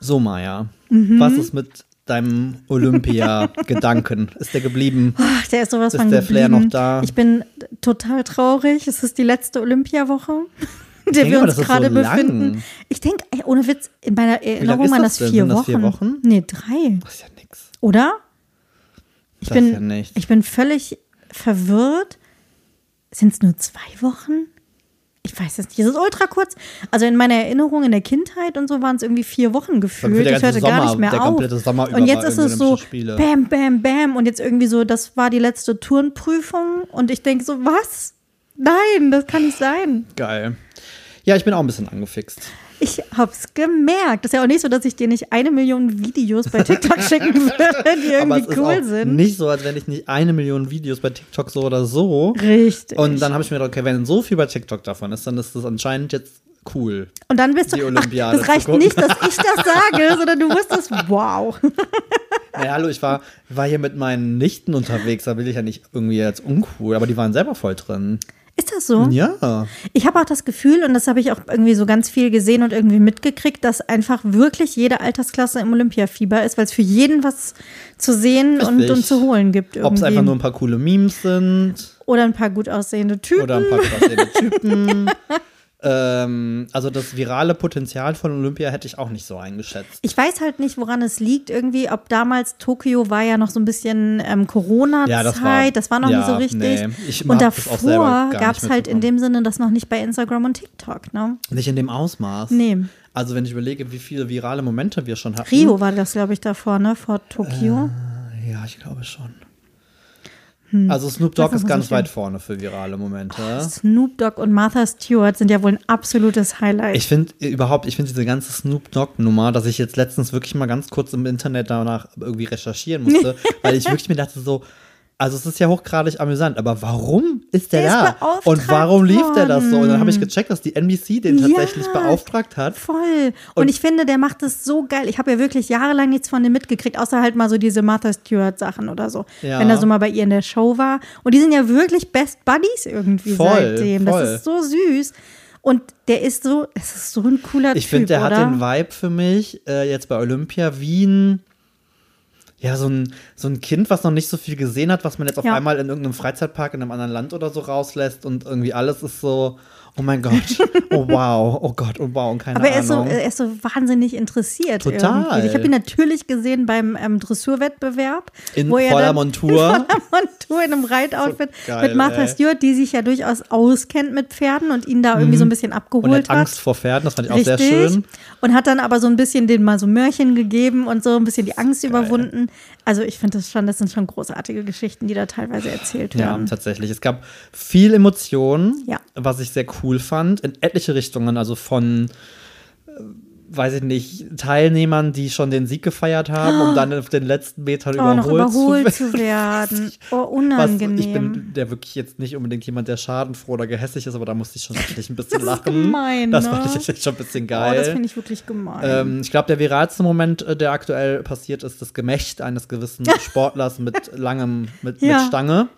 So, Maja, was ist mit deinem Olympia-Gedanken? Ist der geblieben? Ach, der ist sowas von Ist der Flair noch da? Ich bin total traurig. Es ist die letzte Olympiawoche, in der denke wir mal, uns das ist gerade so lang. befinden. Ich denke, ohne Witz, in meiner Erinnerung ist waren das das denn? 4 Sind das Wochen. 4 Wochen? Nee, 3. Das ist ja nix. Oder? Das ist ja nichts. Ich bin völlig verwirrt. Sind es nur 2 Wochen? Ich weiß es nicht. Es ist ultra kurz. Also in meiner Erinnerung in der Kindheit und so waren es irgendwie 4 Wochen gefühlt. Der Ich hörte ganze gar Sommer, nicht mehr der auf. komplette Sommer über Und jetzt war ist irgendwie es so Olympische Spiele. bam, bam, bam. Und jetzt irgendwie so, das war die letzte Turnprüfung. Und ich denke so, was? Nein, das kann nicht sein. Geil. Ja, ich bin auch ein bisschen angefixt. Ich hab's gemerkt. Das ist ja auch nicht so, dass ich dir nicht 1 Million Videos bei TikTok schicken würde, die Aber es irgendwie ist cool auch sind. nicht so, als wenn ich nicht 1 Million Videos bei TikTok so oder so. Richtig. Und dann habe ich mir gedacht, okay, wenn so viel bei TikTok davon ist, dann ist das anscheinend jetzt cool. Und dann bist die du, Olympiade das reicht zu gucken. nicht, dass ich das sage, sondern du wusstest, wow. Naja, hallo, ich war hier mit meinen Nichten unterwegs, da will ich ja nicht irgendwie jetzt uncool, aber die waren selber voll drin. Ist das so? Ja. Ich habe auch das Gefühl, und das habe ich auch irgendwie so ganz viel gesehen und irgendwie mitgekriegt, dass einfach wirklich jede Altersklasse im Olympiafieber ist, weil es für jeden was zu sehen und zu holen gibt. Ob es irgendwie. einfach nur ein paar coole Memes sind. Oder ein paar gut aussehende Typen. Oder ein paar gut aussehende Typen. Also das virale Potenzial von Olympia hätte ich auch nicht so eingeschätzt. Ich weiß halt nicht, woran es liegt irgendwie, ob damals Tokio war ja noch so ein bisschen Corona-Zeit, Ja, das war noch nicht so richtig. Nee. Ich Und hab das auch selber davor gar gab es nicht halt in mitbekommen. dem Sinne das noch nicht bei Instagram und TikTok, ne? Nicht in dem Ausmaß. Nee. Also wenn ich überlege, wie viele virale Momente wir schon hatten. Rio war das, glaube ich, davor, ne? Vor Tokio. Ja, ich glaube schon. Also Snoop Dogg ist ganz weit vorne für virale Momente. Snoop Dogg und Martha Stewart sind ja wohl ein absolutes Highlight. Ich finde diese ganze Snoop Dogg-Nummer, dass ich jetzt letztens wirklich mal ganz kurz im Internet danach irgendwie recherchieren musste, weil ich wirklich mir dachte so, also es ist ja hochgradig amüsant, aber warum ist der da? beauftragt Und warum lief der das so? Und dann worden. habe ich gecheckt, dass die NBC den tatsächlich beauftragt hat. Voll. Und ich finde, der macht das so geil. Ich habe ja wirklich jahrelang nichts von dem mitgekriegt, außer halt mal so diese Martha Stewart-Sachen oder so. Ja. Wenn er so mal bei ihr in der Show war. Und die sind ja wirklich Best Buddies irgendwie seitdem. Voll. Das ist so süß. Und der ist so, es ist so ein cooler Typ, Ich finde, der oder? hat den Vibe für mich jetzt bei Olympia wie ein, ja, so ein Kind, was noch nicht so viel gesehen hat, was man jetzt auf einmal in irgendeinem Freizeitpark in einem anderen Land oder so rauslässt und irgendwie alles ist so, oh mein Gott, oh wow, oh Gott, oh wow, und keine Aber Ahnung. er ist so wahnsinnig interessiert. Total. Irgendwie. Ich habe ihn natürlich gesehen beim Dressurwettbewerb. In wo er voller dann Montur. In voller Montur, in einem Reitoutfit So geil, mit Martha ey. Stewart, die sich ja durchaus auskennt mit Pferden und ihn da irgendwie so ein bisschen Und abgeholt er hat hat. Angst vor Pferden, das fand ich auch sehr schön. Und hat dann aber so ein bisschen denen mal so Mörchen gegeben und so ein bisschen die Angst überwunden. Also ich finde das sind schon großartige Geschichten, die da teilweise erzählt Ja, werden. tatsächlich. Es gab viel Emotion, Ja. was ich sehr cool fand, in etliche Richtungen, also von weiß ich nicht, Teilnehmern, die schon den Sieg gefeiert haben, um dann auf den letzten Metern noch überholt zu zu werden. Oh, Was, unangenehm. ich bin der wirklich jetzt nicht unbedingt jemand, der schadenfroh oder gehässig ist, aber da musste ich schon wirklich ein bisschen Das ist lachen. gemein, Das ne? fand ich jetzt schon ein bisschen Oh, geil. das finde ich wirklich gemein. Ich glaube, der viralste Moment, der aktuell passiert ist, das Gemächt eines gewissen Sportlers mit Stange.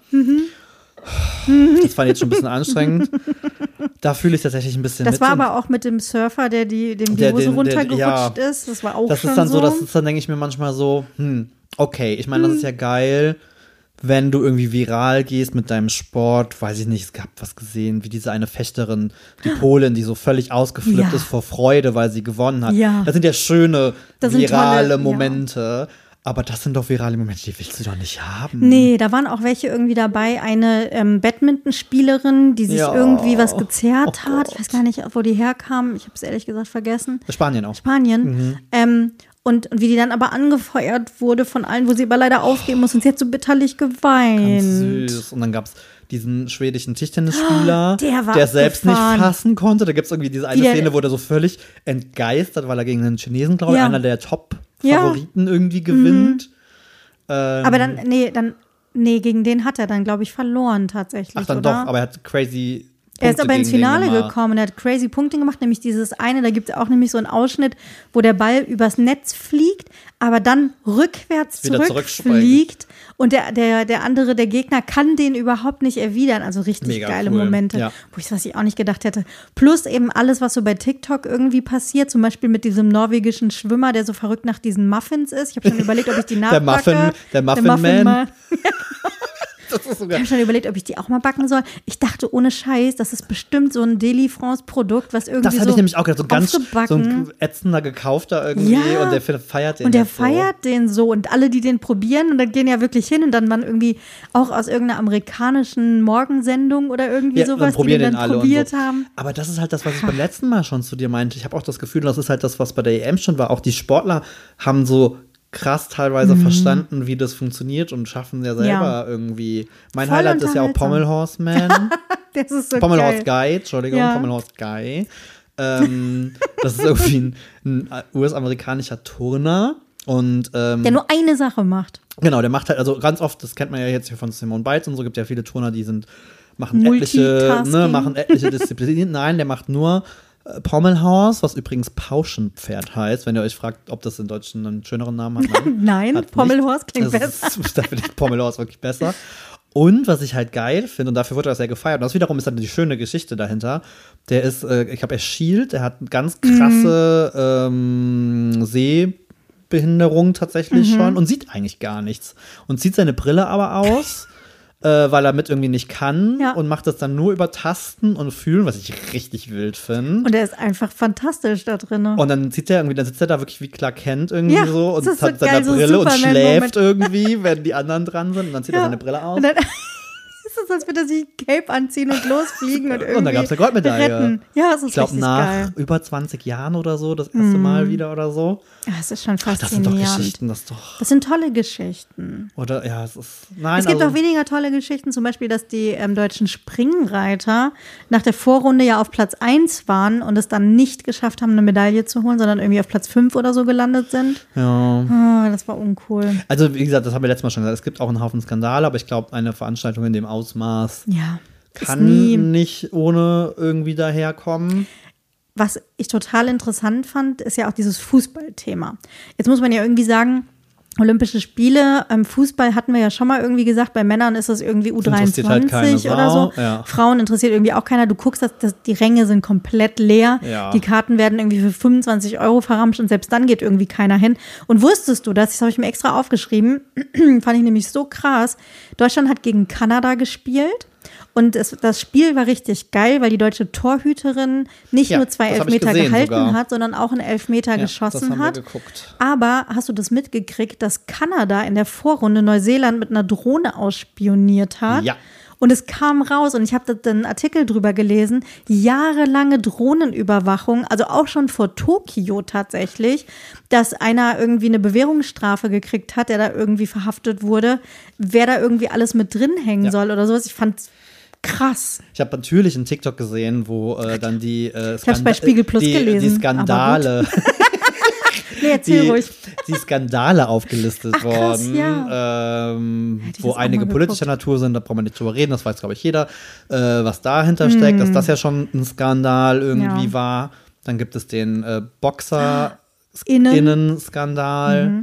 Das fand ich jetzt schon ein bisschen anstrengend. Da fühle ich tatsächlich ein bisschen Das mit. war aber auch mit dem Surfer, dem die Hose runtergerutscht ist. Das war auch das schon ist dann so, so. dann denke ich mir manchmal so, okay, ich meine, das ist ja geil, wenn du irgendwie viral gehst mit deinem Sport, weiß ich nicht, es gab was gesehen, wie diese eine Fechterin, die Polin, die so völlig ausgeflippt Ja. ist vor Freude, weil sie gewonnen hat. Ja. Das sind ja schöne Das sind virale tolle, Momente. Aber das sind doch virale Momente, die willst du doch nicht haben. Nee, da waren auch welche irgendwie dabei. Eine Badmintonspielerin, die sich Ja. irgendwie was gezerrt Oh hat. Gott. Ich weiß gar nicht, wo die herkam. Ich habe es ehrlich gesagt vergessen. Spanien auch. Spanien. Und wie die dann aber angefeuert wurde von allen, wo sie aber leider aufgeben muss. Und sie hat so bitterlich geweint. Ganz süß. Und dann gab es diesen schwedischen Tischtennisspieler, Der war der selbst nicht abgefahren. fassen konnte. Da gibt es irgendwie diese eine Wie der- Szene, wo der so völlig entgeistert, weil er gegen einen Chinesen, glaube ich, Ja. einer der Top-Favoriten irgendwie gewinnt. Aber gegen den hat er dann, glaube ich, verloren tatsächlich, Ach, dann oder? doch, aber er hat crazy Er ist aber ins Finale gekommen und er hat crazy Punkte gemacht, nämlich dieses eine, da gibt es auch nämlich so einen Ausschnitt, wo der Ball übers Netz fliegt, aber dann rückwärts zurückfliegt und der andere, der Gegner, kann den überhaupt nicht erwidern. Also richtig mega geile Momente, was ich auch nicht gedacht hätte. Plus eben alles, was so bei TikTok irgendwie passiert, zum Beispiel mit diesem norwegischen Schwimmer, der so verrückt nach diesen Muffins ist. Ich habe schon überlegt, ob ich die nachbacke. Der Muffin Man. Ich habe schon überlegt, ob ich die auch mal backen soll. Ich dachte, ohne Scheiß, das ist bestimmt so ein Deli-France-Produkt, was irgendwie so das hatte ich nämlich auch gedacht, so ein ätzender gekaufter irgendwie und der feiert den. Und der feiert den so und alle, die den probieren und dann gehen ja wirklich hin und dann man irgendwie auch aus irgendeiner amerikanischen Morgensendung oder irgendwie sowas, die den dann probiert haben. Aber das ist halt das, was ich beim letzten Mal schon zu dir meinte. Ich habe auch das Gefühl, das ist halt das, was bei der EM schon war. Auch die Sportler haben so krass teilweise verstanden, wie das funktioniert und schaffen ja selber irgendwie. Mein voll Highlight ist ja auch Pommelhorse Man. Das ist so Pommelhorse Guy, Entschuldigung, Pommelhorse Guy. Das ist irgendwie ein US-amerikanischer Turner. Und, der nur eine Sache macht. Genau, der macht halt, also ganz oft, das kennt man ja jetzt hier von Simone Biles und so, gibt ja viele Turner, die machen etliche Disziplinen. Nein, der macht nur Pommelhorse, was übrigens Pauschenpferd heißt, wenn ihr euch fragt, ob das in Deutschen einen schöneren Namen hat. Nein, Pommelhorse klingt besser. Da finde ich Pommelhorse wirklich besser. Und was ich halt geil finde, und dafür wurde das sehr gefeiert, und das wiederum ist dann die schöne Geschichte dahinter, der ist, ich glaube, er schielt, er hat eine ganz krasse Sehbehinderung tatsächlich schon und sieht eigentlich gar nichts. Und zieht seine Brille aber aus. Weil er mit irgendwie nicht kann und macht das dann nur über Tasten und Fühlen, was ich richtig wild finde. Und er ist einfach fantastisch da drin. Und dann sitzt er da wirklich wie Clark Kent irgendwie so und hat seine Brille und schläft irgendwie, wenn die anderen dran sind und dann zieht er seine Brille aus. Ist das, als würde er sich ein Cape anziehen und losfliegen und irgendwie und dann gab es eine Goldmedaille. Retten. Ja, das ist richtig geil. Ich glaube, nach über 20 Jahren oder so, das erste Mal wieder oder so. Ja, es ist schon faszinierend. Das sind doch Geschichten, das sind tolle Geschichten. Oder, ja, es ist, es gibt auch weniger tolle Geschichten, zum Beispiel, dass die deutschen Springreiter nach der Vorrunde ja auf Platz 1 waren und es dann nicht geschafft haben, eine Medaille zu holen, sondern irgendwie auf Platz 5 oder so gelandet sind. Ja. Das war uncool. Also, wie gesagt, das haben wir letztes Mal schon gesagt, es gibt auch einen Haufen Skandale, aber ich glaube, eine Veranstaltung in dem Ausmaß kann nicht ohne irgendwie daherkommen. Was ich total interessant fand, ist ja auch dieses Fußballthema. Jetzt muss man ja irgendwie sagen, Olympische Spiele, Fußball hatten wir ja schon mal irgendwie gesagt, bei Männern ist das irgendwie U23 halt oder so. Ja. Frauen interessiert irgendwie auch keiner. Du guckst, die Ränge sind komplett leer. Ja. Die Karten werden irgendwie für 25 € verramscht und selbst dann geht irgendwie keiner hin. Und wusstest du das? Das habe ich mir extra aufgeschrieben. Fand ich nämlich so krass. Deutschland hat gegen Kanada gespielt. Und das Spiel war richtig geil, weil die deutsche Torhüterin nicht nur 2 Elfmeter gehalten hat, sondern auch einen Elfmeter geschossen hat. Geguckt. Aber hast du das mitgekriegt, dass Kanada in der Vorrunde Neuseeland mit einer Drohne ausspioniert hat? Ja. Und es kam raus, und ich habe da einen Artikel drüber gelesen, jahrelange Drohnenüberwachung, also auch schon vor Tokio tatsächlich, dass einer irgendwie eine Bewährungsstrafe gekriegt hat, der da irgendwie verhaftet wurde, wer da irgendwie alles mit drin hängen soll oder sowas. Ich fand's krass. Ich habe natürlich einen TikTok gesehen, wo dann die ich habe es bei Spiegel Plus gelesen. Die Skandale. Nee, erzähl ruhig. Die Skandale aufgelistet krass, worden, wo einige politischer Natur sind, da braucht man nicht drüber reden, das weiß, glaube ich, jeder, was dahinter steckt, dass das ja schon ein Skandal irgendwie war. Dann gibt es den Boxer-Innen-Skandal.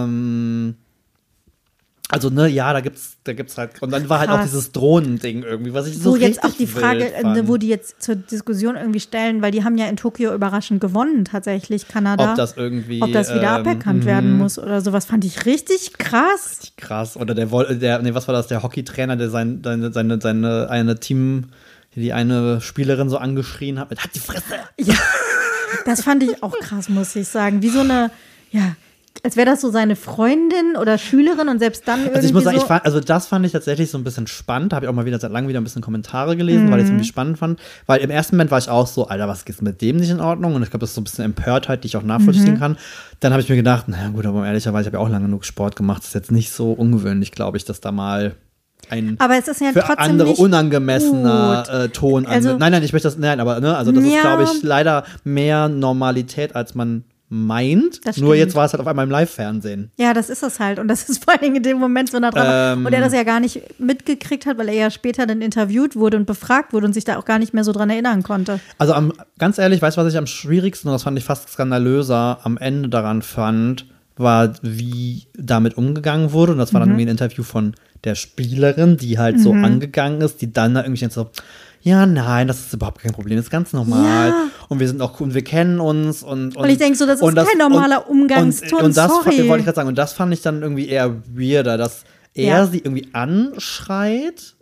Also, ne, ja, da gibt's halt, und dann war halt auch dieses Drohnending irgendwie, was ich so wo richtig jetzt auch die Frage, wo die jetzt zur Diskussion irgendwie stellen, weil die haben ja in Tokio überraschend gewonnen, tatsächlich, Kanada. Ob das wieder aberkannt werden muss oder sowas, fand ich richtig krass. Richtig krass. Oder was war das, der Hockeytrainer, der seine die eine Spielerin so angeschrien hat, mit "Halt die Fresse!" Ja, das fand ich auch krass, muss ich sagen. Wie so eine, als wäre das so seine Freundin oder Schülerin und selbst dann irgendwie. Also ich muss sagen, das fand ich tatsächlich so ein bisschen spannend. Da habe ich auch mal seit langem wieder ein bisschen Kommentare gelesen, weil ich es irgendwie spannend fand. Weil im ersten Moment war ich auch so, Alter, was ist mit dem nicht in Ordnung? Und ich glaube, das ist so ein bisschen Empörtheit, die ich auch nachvollziehen kann. Dann habe ich mir gedacht, naja gut, aber ehrlicherweise, ich habe ja auch lange genug Sport gemacht. Das ist jetzt nicht so ungewöhnlich, glaube ich, dass da mal aber es ist ja für trotzdem andere nicht unangemessener Ton also, nein, ich möchte das, aber ne, also das ist, glaube ich, leider mehr Normalität, als man meint. Nur jetzt war es halt auf einmal im Live-Fernsehen. Ja, das ist es halt. Und das ist vor allen Dingen in dem Moment so nah dran. Und er das ja gar nicht mitgekriegt hat, weil er ja später dann interviewt wurde und befragt wurde und sich da auch gar nicht mehr so dran erinnern konnte. Also ganz ehrlich, weißt du, was ich am schwierigsten, und das fand ich fast skandalöser, am Ende daran fand, war, wie damit umgegangen wurde. Und das war dann irgendwie ein Interview von der Spielerin, die halt so angegangen ist, die dann da irgendwie so, ja, nein, das ist überhaupt kein Problem, das ist ganz normal. Ja. Und wir sind auch cool und wir kennen uns. Und ich denke so, das ist kein normaler Umgangston, und das sorry. wollte ich gerade sagen. Und das fand ich dann irgendwie eher weirder, dass er sie irgendwie anschreit.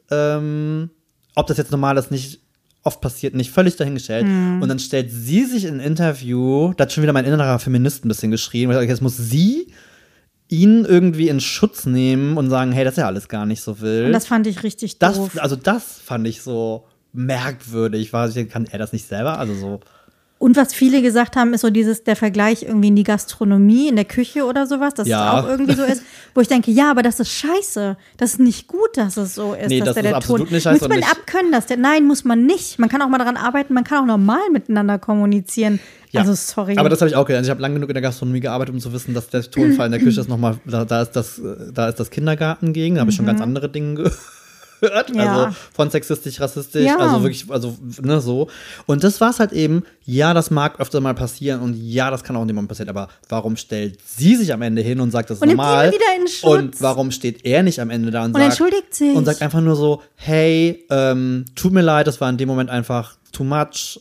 Ob das jetzt normal ist, nicht oft passiert, nicht völlig dahingestellt. Und dann stellt sie sich in ein Interview, da hat schon wieder mein innerer Feminist ein bisschen geschrien, weil jetzt muss sie ihn irgendwie in Schutz nehmen und sagen, hey, das ist ja alles gar nicht so wild. Und das fand ich richtig doof. Das fand ich so merkwürdig. Kann er das nicht selber? Also so. Und was viele gesagt haben, ist so der Vergleich irgendwie in die Gastronomie, in der Küche oder sowas, dass es auch irgendwie so ist, wo ich denke, ja, aber das ist scheiße. Das ist nicht gut, dass es so ist. Nee, dass das ist absolut nicht scheiße. Muss man abkönnen, nein, muss man nicht. Man kann auch mal daran arbeiten, man kann auch normal miteinander kommunizieren. Ja, also sorry. Aber das habe ich auch gelernt. Ich habe lange genug in der Gastronomie gearbeitet, um zu wissen, dass der Tonfall in der Küche ist nochmal, da ist das Kindergarten gegen, da habe ich schon ganz andere Dinge gehört. Also von sexistisch, rassistisch, also wirklich, ne, so. Und das war es halt eben, ja, das mag öfter mal passieren und ja, das kann auch niemand passieren, aber warum stellt sie sich am Ende hin und sagt, das ist normal? Nimmt ihn wieder in Schutz. Und warum steht er nicht am Ende da und sagt, entschuldigt sich. Und sagt einfach nur so, hey, tut mir leid, das war in dem Moment einfach too much.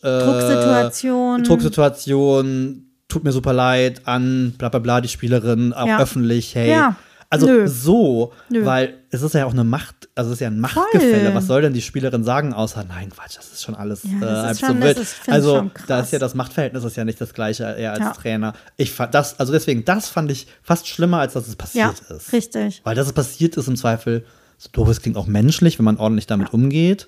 Drucksituation, tut mir super leid an bla bla bla, die Spielerin, auch öffentlich, hey. Ja. Also weil es ist ja auch eine Macht, also es ist ja ein Machtgefälle. Voll. Was soll denn die Spielerin sagen, außer, nein, Quatsch, das ist schon alles halb so wild. Also da ist ja das Machtverhältnis ist ja nicht das gleiche, er als Trainer. Ich fand das, also deswegen, das fand ich fast schlimmer, als dass es passiert ist. Richtig. Weil dass es passiert ist im Zweifel, so doof es klingt, auch menschlich, wenn man ordentlich damit umgeht.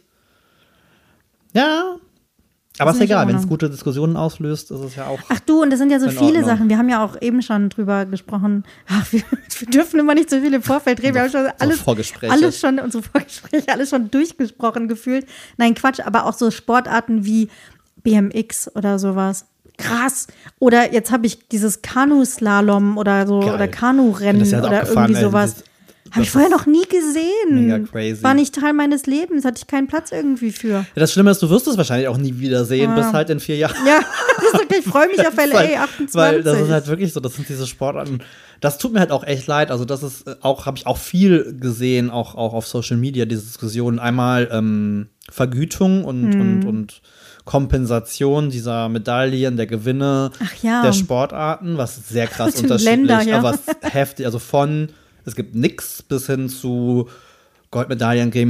Ja. Aber ist egal, wenn es gute Diskussionen auslöst, ist es ja auch. Ach du, und das sind ja so viele Sachen. Wir haben ja auch eben schon drüber gesprochen. Ach, wir dürfen immer nicht so viel im Vorfeld reden. Wir haben schon unsere Vorgespräche, alles schon durchgesprochen gefühlt. Nein, Quatsch, aber auch so Sportarten wie BMX oder sowas. Krass. Oder jetzt habe ich dieses Kanu-Slalom oder so, oder Kanu-Rennen oder irgendwie sowas. Habe ich vorher noch nie gesehen. Mega crazy. War nicht Teil meines Lebens, hatte ich keinen Platz irgendwie für. Ja, das Schlimme ist, du wirst es wahrscheinlich auch nie wiedersehen, bis halt in 4 Jahren. Ja, das ist wirklich, ich freue mich auf LA 28. Weil das ist halt wirklich so, das sind diese Sportarten. Das tut mir halt auch echt leid. Also das ist auch, habe ich auch viel gesehen, auch auf Social Media, diese Diskussionen. Einmal Vergütung und Kompensation dieser Medaillen, der Gewinne der Sportarten, was sehr krass unterschiedlich, aber heftig, also es gibt nix bis hin zu Goldmedaillen geben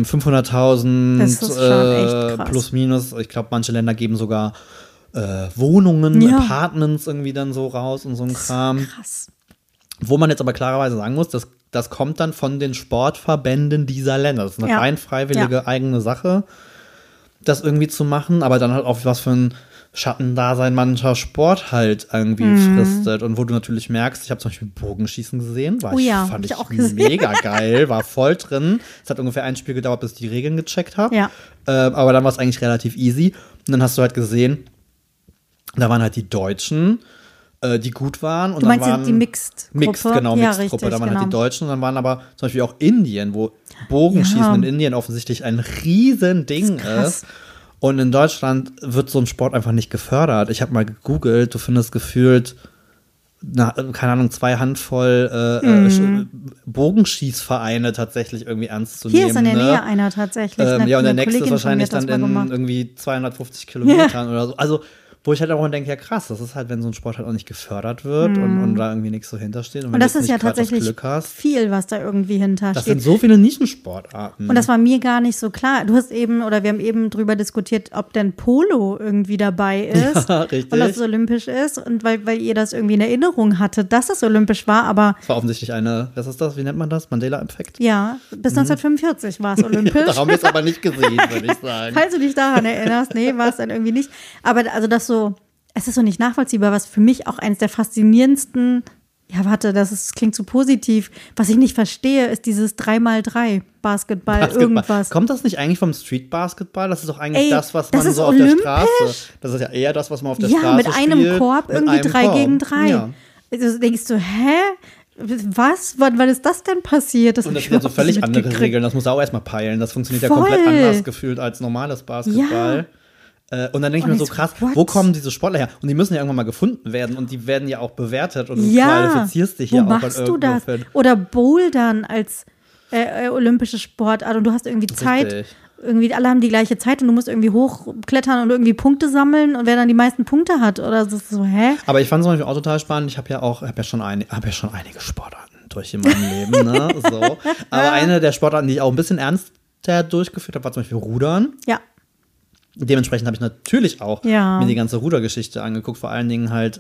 500.000 plus minus. Ich glaube, manche Länder geben sogar Wohnungen, Apartments irgendwie dann so raus und so ein Kram. Krass. Wo man jetzt aber klarerweise sagen muss, das kommt dann von den Sportverbänden dieser Länder. Das ist eine rein freiwillige eigene Sache, das irgendwie zu machen, aber dann halt auch was für ein Schattendasein mancher Sport halt irgendwie fristet. Und wo du natürlich merkst, ich habe zum Beispiel Bogenschießen gesehen, fand ich auch mega geil, war voll drin. Es hat ungefähr ein Spiel gedauert, bis ich die Regeln gecheckt habe. Ja. Aber dann war es eigentlich relativ easy. Und dann hast du halt gesehen, da waren halt die Deutschen, die gut waren. Und du meinst dann waren die Mixed-Gruppe? Mixed-Gruppe. Da waren halt die Deutschen und dann waren aber zum Beispiel auch Indien, wo Bogenschießen in Indien offensichtlich ein Riesending ist. Und in Deutschland wird so ein Sport einfach nicht gefördert. Ich habe mal gegoogelt, du findest gefühlt, keine Ahnung, 2 Handvoll Bogenschießvereine tatsächlich irgendwie ernst zu nehmen. Hier ist in der Nähe einer tatsächlich. Und der nächste ist wahrscheinlich dann in irgendwie 250 Kilometern oder so. Also wo ich halt auch denke, ja krass, das ist halt, wenn so ein Sport halt auch nicht gefördert wird und da irgendwie nichts so hintersteht. Und das ist ja tatsächlich viel, was da irgendwie hintersteht. Das sind so viele Nischensportarten. Und das war mir gar nicht so klar. Wir haben eben drüber diskutiert, ob denn Polo irgendwie dabei ist. Ja, richtig. Und dass es olympisch ist. Und weil ihr das irgendwie in Erinnerung hatte, dass es olympisch war, aber es war offensichtlich was ist das, wie nennt man das? Mandela-Effekt? Ja, bis 1945 war es olympisch. Ja, da haben wir es aber nicht gesehen, würde ich sagen. Falls du dich daran erinnerst, nee, war es dann irgendwie nicht. Aber also das so, es ist so nicht nachvollziehbar, was für mich auch eines der faszinierendsten Ja, warte, klingt zu positiv. Was ich nicht verstehe, ist dieses 3x3 Basketball, irgendwas. Kommt das nicht eigentlich vom Street Basketball? Das ist doch eigentlich das, was das man so olympisch? Auf der Straße. Das ist ja eher das, was man auf der Straße spielt. Ja, mit einem Korb, irgendwie 3 gegen 3. Ja. Also denkst du, hä? Was? Wann ist das denn passiert? Und das sind ja so völlig andere Regeln. Das muss er auch erstmal peilen. Das funktioniert ja komplett anders gefühlt als normales Basketball. Ja. Und dann denke ich mir so, krass, wo kommen diese Sportler her? Und die müssen ja irgendwann mal gefunden werden und die werden ja auch bewertet und du qualifizierst dich ja auch. Wo machst du das? Oder Bouldern als olympische Sportart und du hast irgendwie Zeit. Richtig. Irgendwie alle haben die gleiche Zeit und du musst irgendwie hochklettern und irgendwie Punkte sammeln und wer dann die meisten Punkte hat oder so, hä? Aber ich fand es zum Beispiel auch total spannend. Ich habe ja schon einige Sportarten durch in meinem Leben, ne? So. Aber eine der Sportarten, die ich auch ein bisschen ernster durchgeführt habe, war zum Beispiel Rudern. Ja. Dementsprechend habe ich natürlich auch mir die ganze Rudergeschichte angeguckt, vor allen Dingen halt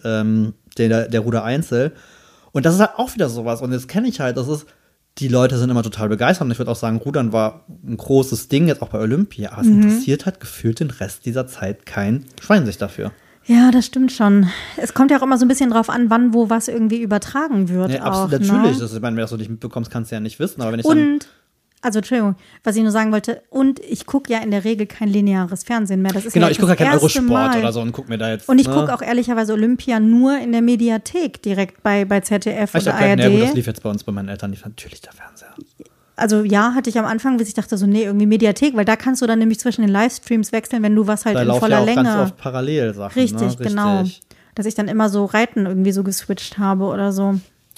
der Rudereinzel. Und das ist halt auch wieder sowas. Und jetzt kenne ich halt, die Leute sind immer total begeistert. Und ich würde auch sagen, Rudern war ein großes Ding, jetzt auch bei Olympia. Aber es interessiert halt gefühlt den Rest dieser Zeit kein Schwein sich dafür. Ja, das stimmt schon. Es kommt ja auch immer so ein bisschen drauf an, wann, wo was irgendwie übertragen wird. Ja, absolut, auch, natürlich. Ne? Ich meine, wenn du das so nicht mitbekommst, kannst du ja nicht wissen. Aber wenn ich Entschuldigung, was ich nur sagen wollte, und ich gucke ja in der Regel kein lineares Fernsehen mehr. Das ist ich gucke ja keinen Eurosport oder so und gucke mir da jetzt. Und ich gucke auch ehrlicherweise Olympia nur in der Mediathek, direkt bei ZDF oder ARD. Ja, gut, das lief jetzt bei uns bei meinen Eltern, lief natürlich der Fernseher. Also ja, hatte ich am Anfang, bis ich dachte so, nee, irgendwie Mediathek, weil da kannst du dann nämlich zwischen den Livestreams wechseln, wenn du was halt in voller Länge. Da laufen ja auch ganz oft Parallelsachen. Richtig, genau. Dass ich dann immer so Reiten irgendwie so geswitcht habe oder so.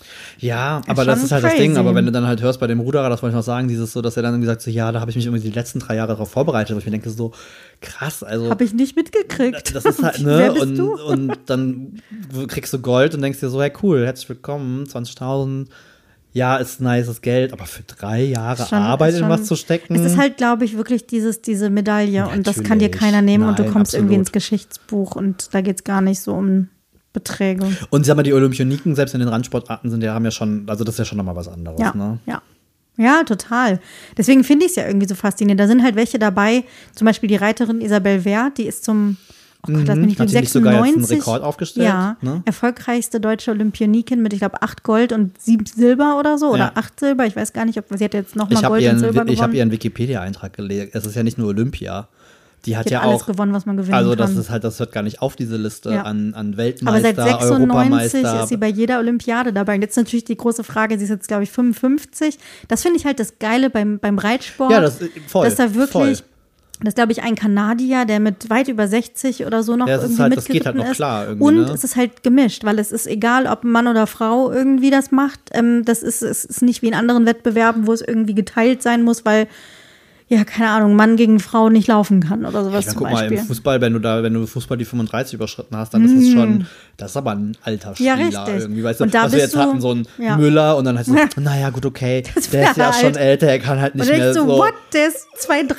Ja, aber das ist halt crazy. Das Ding. Aber wenn du dann halt hörst bei dem Ruderer, das wollte ich noch sagen, dieses so, dass er dann irgendwie sagt, so, ja, da habe ich mich irgendwie die letzten 3 Jahre darauf vorbereitet. Aber ich mir denke so, krass, also. Habe ich nicht mitgekriegt. Das ist halt, ne? Wer bist du? Und dann kriegst du Gold und denkst dir so, hey, cool, herzlich willkommen, 20.000. Ja, ist nices Geld, aber für 3 Jahre Arbeit in was zu stecken. Es ist halt, glaube ich, wirklich diese Medaille. Natürlich. Und das kann dir keiner nehmen. Und du kommst irgendwie ins Geschichtsbuch und da geht es gar nicht so um Beträge. Und sag mal, die Olympioniken, selbst in den Randsportarten haben ja schon, also das ist ja schon nochmal was anderes, ne? Ja, total. Deswegen finde ich es ja irgendwie so faszinierend. Da sind halt welche dabei, zum Beispiel die Reiterin Isabel Wert, die ist zum, oh Gott, das bin ich mit 96. Sogar jetzt einen Rekord aufgestellt? Ja, ne? Erfolgreichste deutsche Olympionikin mit, ich glaube, 8 Gold und 7 Silber oder so, oder 8 Silber. Ich weiß gar nicht, ob sie hat jetzt nochmal Gold und Silber gewonnen. Ich habe ihren Wikipedia-Eintrag gelesen. Es ist ja nicht nur Olympia. Die hat ja alles auch gewonnen, was man gewinnen kann. Also das hört gar nicht auf diese Liste an Weltmeister, aber seit 96 Europameister. ist sie bei jeder Olympiade dabei. Und jetzt natürlich die große Frage, sie ist jetzt, glaube ich, 55. Das finde ich halt das Geile beim Reitsport. Ja, voll. Dass da wirklich, das ist, glaube ich, ein Kanadier, der mit weit über 60 oder so noch irgendwie mitgeritten ist. Das geht halt noch klar irgendwie, und es ist halt gemischt, weil es ist egal, ob Mann oder Frau irgendwie das macht. Es ist nicht wie in anderen Wettbewerben, wo es irgendwie geteilt sein muss, weil ja, keine Ahnung, Mann gegen Frau nicht laufen kann oder sowas zum Beispiel. Guck mal, im Fußball, wenn du Fußball die 35 überschritten hast, dann ist es schon, das ist aber ein alter Spieler irgendwie, weißt du, und da was wir jetzt hatten, so ein Müller und dann heißt es, naja, gut, okay, der ist ja schon älter, er kann halt nicht mehr so. What, der ist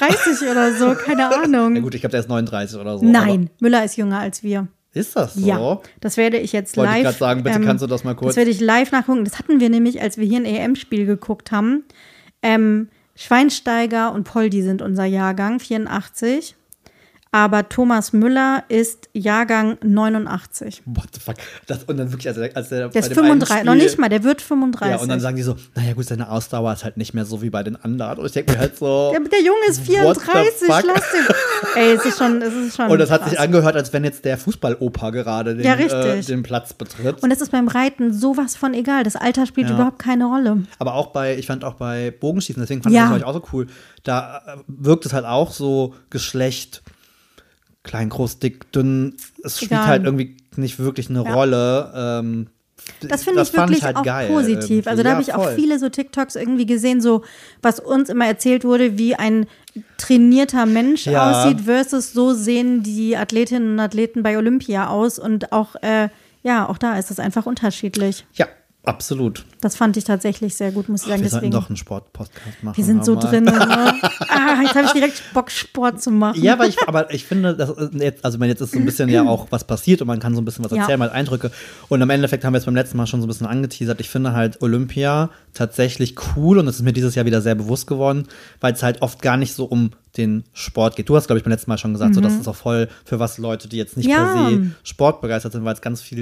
32 oder so, keine Ahnung. Ja gut, ich glaube, der ist 39 oder so. Nein, Müller ist jünger als wir. Ist das so? Ja, das werde ich jetzt live. Wollte ich gerade sagen, bitte kannst du das mal kurz. Das werde ich live nachgucken. Das hatten wir nämlich, als wir hier ein EM-Spiel geguckt haben. Schweinsteiger und Poldi sind unser Jahrgang, 84. Aber Thomas Müller ist Jahrgang 89. What the fuck? Und dann wirklich, als der ist 35, noch nicht mal, der wird 35. Ja, und dann sagen die so, naja gut, seine Ausdauer ist halt nicht mehr so wie bei den anderen. Und ich denke mir halt so, der Junge ist 34, lass den. Ey, es ist schon Und das hat sich angehört, als wenn jetzt der Fußballoper gerade den Platz betritt. Und das ist beim Reiten sowas von egal. Das Alter spielt überhaupt keine Rolle. Aber ich fand auch bei Bogenschießen, deswegen fand ich das auch so cool, da wirkt es halt auch so Geschlecht klein, groß, dick, dünn, es spielt halt irgendwie nicht wirklich eine Rolle. Das finde ich wirklich halt auch geil, positiv. Irgendwie. Also da habe ich auch viele so TikToks irgendwie gesehen, so was uns immer erzählt wurde, wie ein trainierter Mensch aussieht versus so sehen die Athletinnen und Athleten bei Olympia aus und auch, auch da ist es einfach unterschiedlich. Ja. Absolut. Das fand ich tatsächlich sehr gut, muss ich sagen. Wir sollten doch einen Sport-Podcast machen. Wir sind so drin. Ne? Jetzt habe ich direkt Bock, Sport zu machen. Ja, aber ich finde, jetzt ist so ein bisschen ja auch was passiert und man kann so ein bisschen was erzählen, mal Eindrücke. Und im Endeffekt haben wir jetzt beim letzten Mal schon so ein bisschen angeteasert. Ich finde halt Olympia tatsächlich cool und das ist mir dieses Jahr wieder sehr bewusst geworden, weil es halt oft gar nicht so um den Sport geht. Du hast, glaube ich, beim letzten Mal schon gesagt, so das ist auch voll für was Leute, die jetzt nicht per se sportbegeistert sind, weil es ganz viel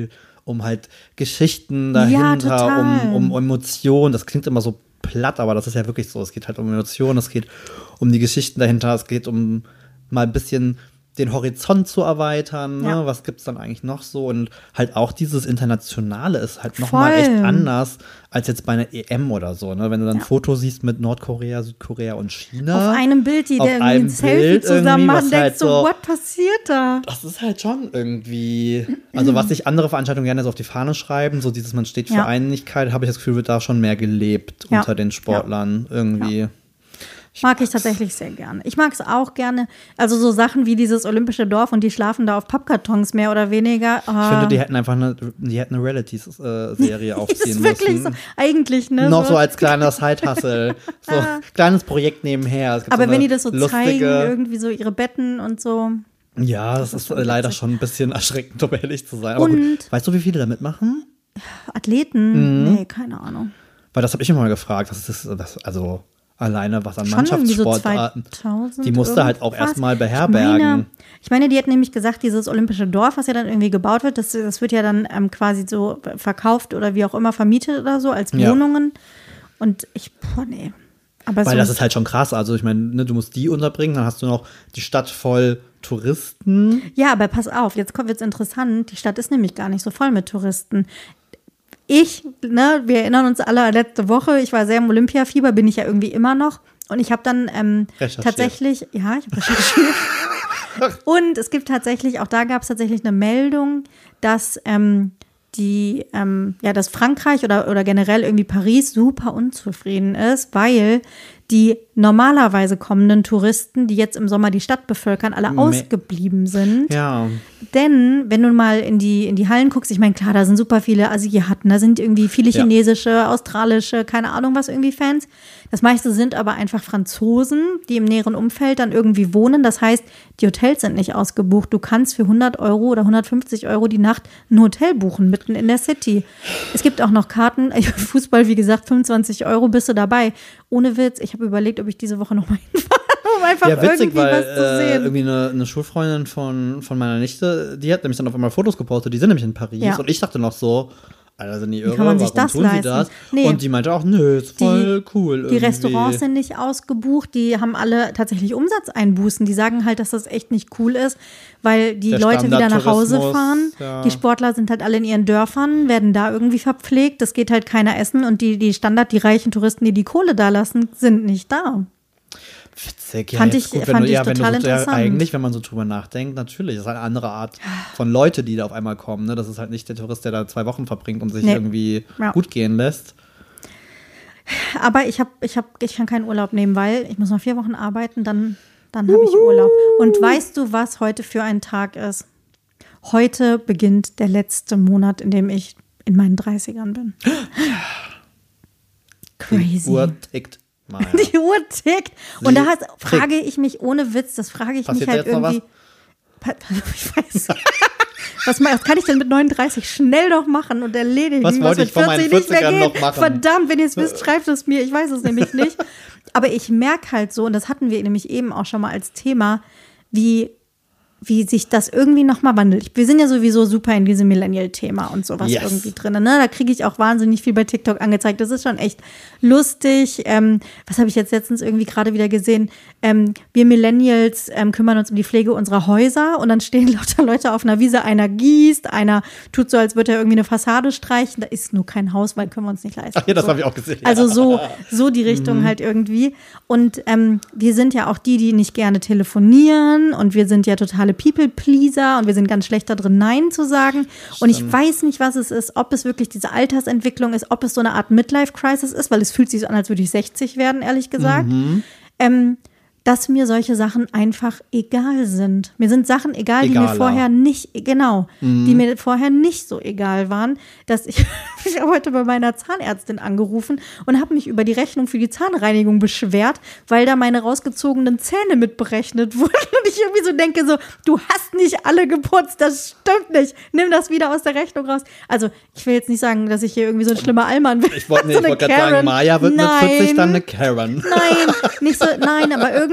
um halt Geschichten dahinter, um Emotionen. Das klingt immer so platt, aber das ist ja wirklich so. Es geht halt um Emotionen, es geht um die Geschichten dahinter, es geht um mal ein bisschen den Horizont zu erweitern, ne? Was gibt's dann eigentlich noch so? Und halt auch dieses Internationale ist halt nochmal echt anders als jetzt bei einer EM oder so, ne? Wenn du dann ein Foto siehst mit Nordkorea, Südkorea und China. Auf einem Bild, die der irgendwie ein Selfie zusammen machen, denkst halt so, was passiert da? Das ist halt schon irgendwie, also was sich andere Veranstaltungen gerne so auf die Fahne schreiben, so dieses, man steht für Einigkeit, habe ich das Gefühl, wird da schon mehr gelebt unter den Sportlern irgendwie. Ja. Mag ich tatsächlich sehr gerne. Ich mag es auch gerne. Also so Sachen wie dieses olympische Dorf und die schlafen da auf Pappkartons mehr oder weniger. Ich finde, die hätten einfach eine Reality-Serie aufziehen müssen. Ist wirklich so, eigentlich, ne? Noch so als kleiner Side-Hustle. So kleines Projekt nebenher. Aber so wenn die das so zeigen, irgendwie so ihre Betten und so. Ja, das ist leider schon ein bisschen erschreckend, um ehrlich zu sein. Aber gut, weißt du, wie viele da mitmachen? Athleten? Nee, keine Ahnung. Weil das habe ich immer mal gefragt. Was ist das? Also alleine was an Mannschaftssportarten. So die musste halt auch erstmal beherbergen. Ich meine, die hat nämlich gesagt, dieses olympische Dorf, was ja dann irgendwie gebaut wird, das wird ja dann quasi so verkauft oder wie auch immer vermietet oder so als Wohnungen. Und nee. Aber weil das ist halt schon krass. Also ich meine, ne, du musst die unterbringen, dann hast du noch die Stadt voll Touristen. Ja, aber pass auf, jetzt wird's interessant. Die Stadt ist nämlich gar nicht so voll mit Touristen. Wir erinnern uns alle an letzte Woche, ich war sehr im Olympiafieber, bin ich ja irgendwie immer noch. Und ich habe dann tatsächlich, ich habe recherchiert. Und es gibt tatsächlich, auch da gab es tatsächlich eine Meldung, dass dass Frankreich oder generell irgendwie Paris super unzufrieden ist, weil die normalerweise kommenden Touristen, die jetzt im Sommer die Stadt bevölkern, alle ausgeblieben sind. Ja. Denn wenn du mal in die Hallen guckst, ich meine, klar, da sind super viele Asiaten, da sind irgendwie viele chinesische, australische, keine Ahnung was irgendwie Fans. Das meiste sind aber einfach Franzosen, die im näheren Umfeld dann irgendwie wohnen. Das heißt, die Hotels sind nicht ausgebucht. Du kannst für 100 € oder 150 € die Nacht ein Hotel buchen, mitten in der City. Es gibt auch noch Karten, Fußball, wie gesagt, 25 € bist du dabei. Ohne Witz, ich habe überlegt, ob ich diese Woche noch mal hinfahre, um einfach witzig, irgendwie was zu sehen. Irgendwie eine Schulfreundin von meiner Nichte, die hat nämlich dann auf einmal Fotos gepostet, die sind nämlich in Paris. Und ich dachte noch so, Alter, sind die irre, kann man sich warum das tun leisten? Sie das? Nee. Und die meinte auch, nö, ist voll cool irgendwie. Die Restaurants sind nicht ausgebucht, die haben alle tatsächlich Umsatzeinbußen. Die sagen halt, dass das echt nicht cool ist, weil die Leute wieder nach Hause fahren. Ja. Die Sportler sind halt alle in ihren Dörfern, werden da irgendwie verpflegt. Das geht halt keiner essen und die reichen Touristen, die Kohle da lassen, sind nicht da. Witzig, ja, fand ich total interessant. Ja, eigentlich, wenn man so drüber nachdenkt, natürlich, das ist eine andere Art von Leute, die da auf einmal kommen. Ne? Das ist halt nicht der Tourist, der da 2 Wochen verbringt und sich irgendwie gut gehen lässt. Aber ich kann keinen Urlaub nehmen, weil ich muss noch 4 Wochen arbeiten, dann habe ich Urlaub. Und weißt du, was heute für ein Tag ist? Heute beginnt der letzte Monat, in dem ich in meinen 30ern bin. Crazy. Die Uhr tickt. Maja. Die Uhr tickt. Und da frage ich mich ohne Witz, das frage ich mich halt irgendwie. Ich weiß. Was kann ich denn mit 39 schnell noch machen und erledigen? Was wollte ich von meinen 40ern noch machen? Verdammt, wenn ihr es wisst, schreibt es mir. Ich weiß es nämlich nicht. Aber ich merke halt so, und das hatten wir nämlich eben auch schon mal als Thema, wie sich das irgendwie nochmal wandelt. Wir sind ja sowieso super in diesem Millennial-Thema und sowas irgendwie drin. Ne? Da kriege ich auch wahnsinnig viel bei TikTok angezeigt. Das ist schon echt lustig. Was habe ich jetzt letztens irgendwie gerade wieder gesehen? Wir Millennials kümmern uns um die Pflege unserer Häuser und dann stehen lauter Leute auf einer Wiese. Einer gießt, einer tut so, als würde er irgendwie eine Fassade streichen. Da ist nur kein Haus, weil können wir uns nicht leisten. Ach ja, das habe ich auch gesehen. Also so die Richtung halt irgendwie. Und wir sind ja auch die nicht gerne telefonieren und wir sind ja totale People-Pleaser und wir sind ganz schlecht da drin, Nein zu sagen. Stimmt. Und ich weiß nicht, was es ist, ob es wirklich diese Altersentwicklung ist, ob es so eine Art Midlife-Crisis ist, weil es fühlt sich so an, als würde ich 60 werden, ehrlich gesagt. Dass mir solche Sachen einfach egal sind. Mir sind Sachen egal, die mir vorher nicht, die mir vorher nicht so egal waren, dass ich habe heute bei meiner Zahnärztin angerufen und habe mich über die Rechnung für die Zahnreinigung beschwert, weil da meine rausgezogenen Zähne mit berechnet wurden und ich irgendwie so denke so, du hast nicht alle geputzt, das stimmt nicht, nimm das wieder aus der Rechnung raus. Also ich will jetzt nicht sagen, dass ich hier irgendwie so ein schlimmer Allmann bin. Ich wollte gerade sagen, Maja wird mit 40 dann eine Karen. Nein, nicht so, nein, aber irgendwie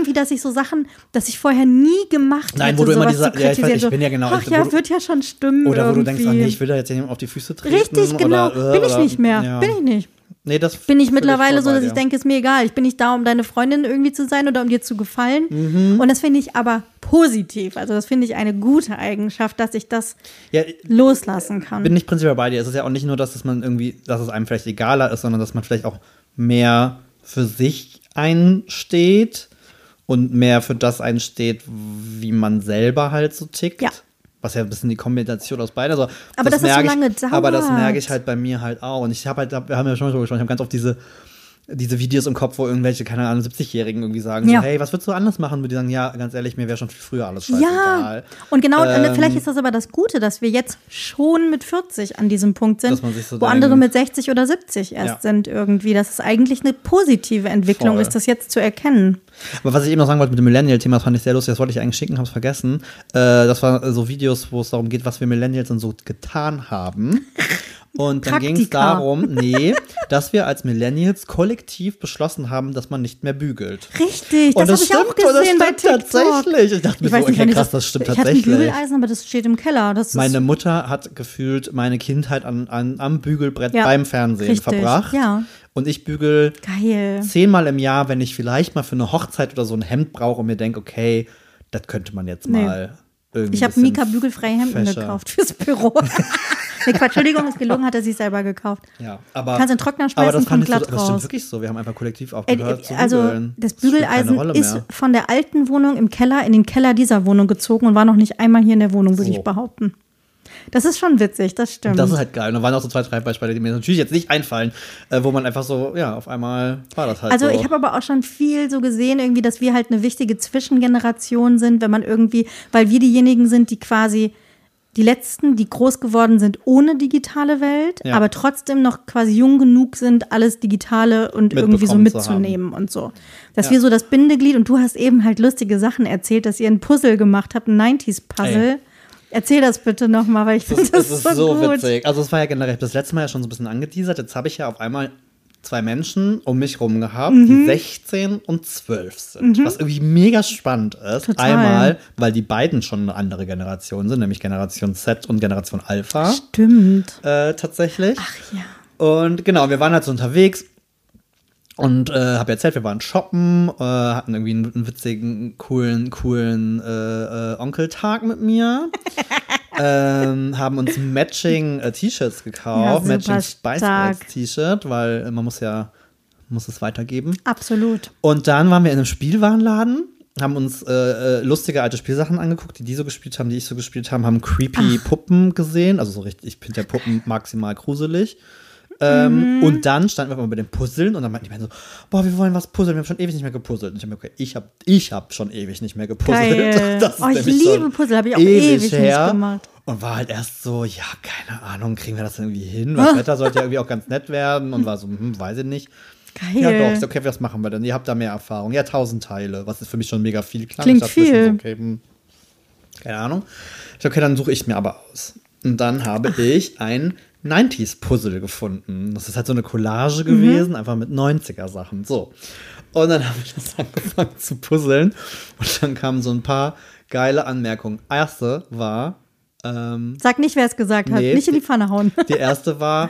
irgendwie, dass ich vorher nie gemacht Nein, hätte, wo du immer sowas dieser, ich bin ja genau. Ach ja, wird ja schon stimmen. Oder wo irgendwie. du denkst, ach nee, ich will da jetzt nicht auf die Füße treten. Richtig, genau. Bin ich nicht mehr. Ja. Bin ich nicht. Nee, das bin ich mittlerweile so, dass ich denke, ist mir egal. Ich bin nicht da, um deine Freundin irgendwie zu sein oder um dir zu gefallen. Und das finde ich aber positiv. Also das finde ich eine gute Eigenschaft, dass ich das loslassen kann. Bin ich prinzipiell bei dir. Es ist ja auch nicht nur, dass es einem vielleicht egaler ist, sondern dass man vielleicht auch mehr für sich einsteht und mehr für das einsteht, wie man selber halt so tickt. Ja. Was ja ein bisschen die Kombination aus beiden. Also, aber das ist so lange dauert. Aber das merke ich halt bei mir halt auch. Und ich habe halt, wir haben ja schon mal drüber gesprochen, ich habe ganz oft diese Videos im Kopf, wo irgendwelche, keine Ahnung, 70-Jährigen irgendwie sagen, so, hey, was würdest du anders machen? Und die sagen, ja, ganz ehrlich, mir wäre schon viel früher alles scheißegal. Ja, und genau, vielleicht ist das aber das Gute, dass wir jetzt schon mit 40 an diesem Punkt sind, so wo andere mit 60 oder 70 erst sind irgendwie. Dass es eigentlich eine positive Entwicklung ist, das jetzt zu erkennen. Aber was ich eben noch sagen wollte mit dem Millennial-Thema, das fand ich sehr lustig, das wollte ich eigentlich schicken, habe es vergessen. Das waren so Videos, wo es darum geht, was wir Millennials dann so getan haben. Und dann ging es darum, dass wir als Millennials kollektiv beschlossen haben, dass man nicht mehr bügelt. Richtig, das habe ich auch gesehen bei TikTok. Tatsächlich. Ich dachte mir so, okay, krass, das stimmt tatsächlich. Ich habe ein Bügeleisen, aber das steht im Keller. Meine Mutter hat gefühlt meine Kindheit am Bügelbrett beim Fernsehen verbracht. Ja. Und ich bügel 10-mal im Jahr, wenn ich vielleicht mal für eine Hochzeit oder so ein Hemd brauche und mir denke, okay, das könnte man jetzt mal irgendwie. Ich habe Mika bügelfreie Hemden gekauft fürs Büro. Nee, Quatsch, Entschuldigung, ist gelogen, hat er sich selber gekauft. Ja, aber. Kannst in den Trockner schmeißen, kommt glatt raus. Das stimmt wirklich so. Wir haben einfach kollektiv aufgehört zu bügeln. Also, das Bügeleisen ist von der alten Wohnung im Keller in den Keller dieser Wohnung gezogen und war noch nicht einmal hier in der Wohnung, würde ich behaupten. Das ist schon witzig, das stimmt. Und das ist halt geil. Und da waren auch so 2, 3 Beispiele, die mir natürlich jetzt nicht einfallen, wo man einfach so, auf einmal war das halt also so. Ich habe aber auch schon viel so gesehen, irgendwie, dass wir halt eine wichtige Zwischengeneration sind, wenn man irgendwie, weil wir diejenigen sind, die quasi die Letzten, die groß geworden sind ohne digitale Welt, aber trotzdem noch quasi jung genug sind, alles Digitale und irgendwie so mitzunehmen und so. Dass wir so das Bindeglied, und du hast eben halt lustige Sachen erzählt, dass ihr ein Puzzle gemacht habt, ein 90s-Puzzle. Erzähl das bitte nochmal, weil ich finde das so gut. Witzig. Also es war ja generell, das letzte Mal ja schon so ein bisschen angeteasert, jetzt habe ich ja auf einmal 2 Menschen um mich rum gehabt, die 16 und 12 sind. Was irgendwie mega spannend ist. Total. Einmal, weil die beiden schon eine andere Generation sind, nämlich Generation Z und Generation Alpha. Stimmt. Tatsächlich. Ach ja. Und genau, wir waren halt so unterwegs und habe erzählt, wir waren shoppen, hatten irgendwie einen witzigen, coolen Onkeltag mit mir. Haben uns Matching T-Shirts gekauft, Matching Spice Girls T-Shirt, weil man muss es weitergeben. Absolut. Und dann waren wir in einem Spielwarenladen, haben uns lustige alte Spielsachen angeguckt, die so gespielt haben, die ich so gespielt habe, haben creepy Puppen gesehen, also so richtig, ich finde ja Puppen maximal gruselig. Und dann standen wir mal bei den Puzzeln und dann meinten die so, boah, wir wollen was puzzeln, wir haben schon ewig nicht mehr gepuzzelt. Und ich habe mir gedacht, ich hab schon ewig nicht mehr gepuzzelt. Geil. Ich liebe Puzzle, habe ich auch ewig nicht gemacht. Und war halt erst so, ja, keine Ahnung, kriegen wir das irgendwie hin? Das Wetter sollte ja irgendwie auch ganz nett werden und war so, weiß ich nicht. Geil. Ja doch, okay, was machen wir denn? Ihr habt da mehr Erfahrung. Ja, 1000 Teile, was ist für mich schon mega viel. Klar, klingt viel. So, okay, keine Ahnung. Ich dachte, okay, dann suche ich mir aber aus. Und dann habe ich ein 90s-Puzzle gefunden. Das ist halt so eine Collage gewesen, einfach mit 90er-Sachen. So. Und dann habe ich das angefangen zu puzzeln. Und dann kamen so ein paar geile Anmerkungen. Erste war sag nicht, wer es gesagt hat. Nicht in die Pfanne hauen. Die erste war,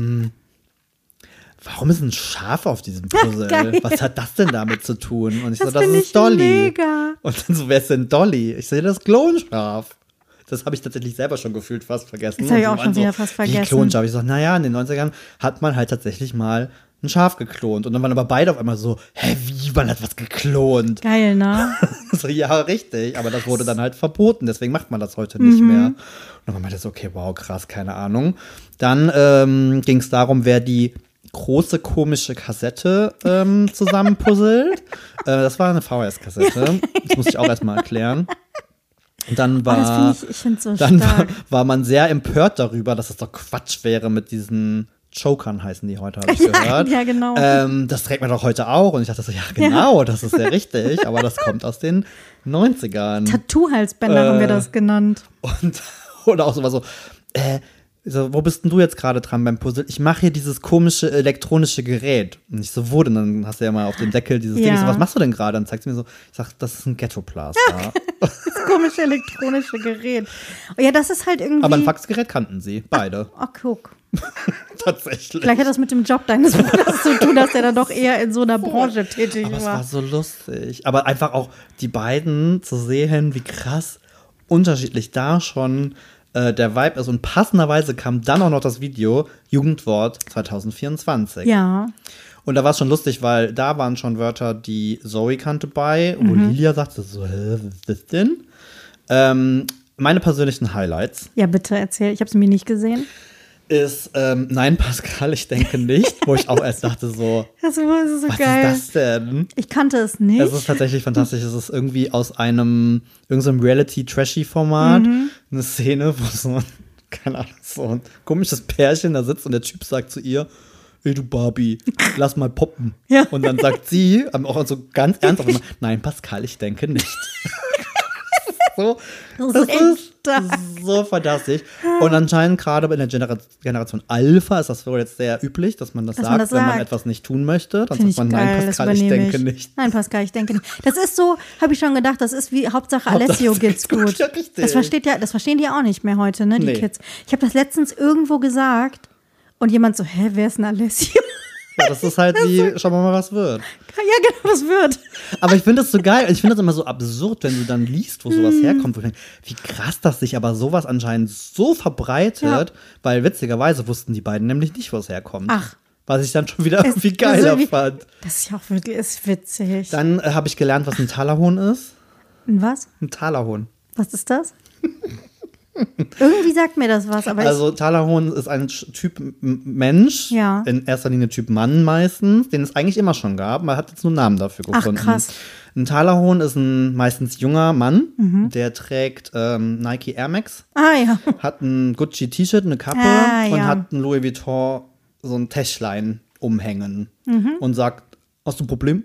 warum ist ein Schaf auf diesem Puzzle? Was hat das denn damit zu tun? Und ich so, das ist Dolly. Mega. Und dann so, wer ist denn Dolly? Ich so, das Klonschaf. Das habe ich tatsächlich selber schon gefühlt fast vergessen. Das habe ich auch schon wieder fast vergessen. Wie Klonschaf? Ich so, naja, in den 90ern hat man halt tatsächlich mal ein Schaf geklont. Und dann waren aber beide auf einmal so, wie, man hat was geklont? Geil, ne? So, ja, richtig. Aber das wurde dann halt verboten. Deswegen macht man das heute nicht mehr. Und dann meinte ich so, okay, wow, krass, keine Ahnung. Dann ging es darum, wer die große komische Kassette zusammenpuzzelt. Das war eine VHS-Kassette. Das muss ich auch erstmal erklären. Und dann war man sehr empört darüber, dass es doch Quatsch wäre mit diesen Chokern, heißen die heute, habe ich gehört. Ja, genau. Das trägt man doch heute auch. Und ich dachte so, ja, genau, das ist ja richtig. Aber das kommt aus den 90ern. Tattoo-Halsbänder haben wir das genannt. Oder auch sowas so, Ich so, wo bist denn du jetzt gerade dran beim Puzzle? Ich mache hier dieses komische elektronische Gerät. Und ich so, wo denn? Dann hast du ja mal auf dem Deckel dieses Ding. Ich so, was machst du denn gerade? Dann zeigt sie mir so, ich sag, das ist ein Ghetto-Blaster. Das komische elektronische Gerät. Oh ja, das ist halt irgendwie. Aber ein Faxgerät kannten sie, beide. Ach, guck. Tatsächlich. Vielleicht hat das mit dem Job deines Bruders zu tun, dass er dann doch eher in so einer Branche tätig Aber war. es war so lustig. Aber einfach auch die beiden zu sehen, wie krass unterschiedlich da schon der Vibe ist. Und passenderweise kam dann auch noch das Video Jugendwort 2024. Ja. Und da war es schon lustig, weil da waren schon Wörter, die Zoe kannte bei, wo Lilia sagte so, hä, was ist das denn? Meine persönlichen Highlights. Ja, bitte erzähl, ich habe es mir nicht gesehen. Ist, nein, Pascal, ich denke nicht, wo ich auch erst dachte so, Das ist so was geil. ist das denn? Ich kannte es nicht. Es ist tatsächlich fantastisch. Es ist irgendwie aus irgendeinem Reality-Trashy-Format eine Szene, wo so ein komisches Pärchen da sitzt und der Typ sagt zu ihr, ey du Barbie, lass mal poppen. Ja. Und dann sagt sie, auch so ganz ernst, aber immer, nein, Pascal, ich denke nicht. Das ist so fantastisch. Und anscheinend gerade in der Generation Alpha ist das wohl jetzt sehr üblich, dass man das sagt, wenn man etwas nicht tun möchte. Dann sagt man, nein, Pascal, ich denke nicht. Nein, Pascal, ich denke nicht. Das ist so, habe ich schon gedacht, das ist wie Hauptsache Alessio geht's gut. Ja, richtig. Das verstehen die ja auch nicht mehr heute, ne, die Kids. Ich habe das letztens irgendwo gesagt und jemand so, hä, wer ist denn Alessio? Ja, das ist halt wie, schauen wir mal, was wird. Ja, genau, was wird. Aber ich finde das so geil. Ich finde das immer so absurd, wenn du dann liest, wo sowas herkommt. Wo ich denke, wie krass, dass sich aber sowas anscheinend so verbreitet, weil witzigerweise wussten die beiden nämlich nicht, wo es herkommt. Ach. Was ich dann schon wieder irgendwie geiler fand. Das ist ja auch wirklich witzig. Dann habe ich gelernt, was ein Talahorn ist. Ein was? Ein Talahorn. Was ist das? Irgendwie sagt mir das was, aber also Talahorn ist ein Typ Mensch, in erster Linie Typ Mann meistens, den es eigentlich immer schon gab. Man hat jetzt nur einen Namen dafür gefunden. Ach, krass. Ein Talahorn ist ein meistens junger Mann, der trägt Nike Air Max, hat ein Gucci T-Shirt, eine Kappe und hat ein Louis Vuitton so ein Täschlein umhängen und sagt, hast du ein Problem?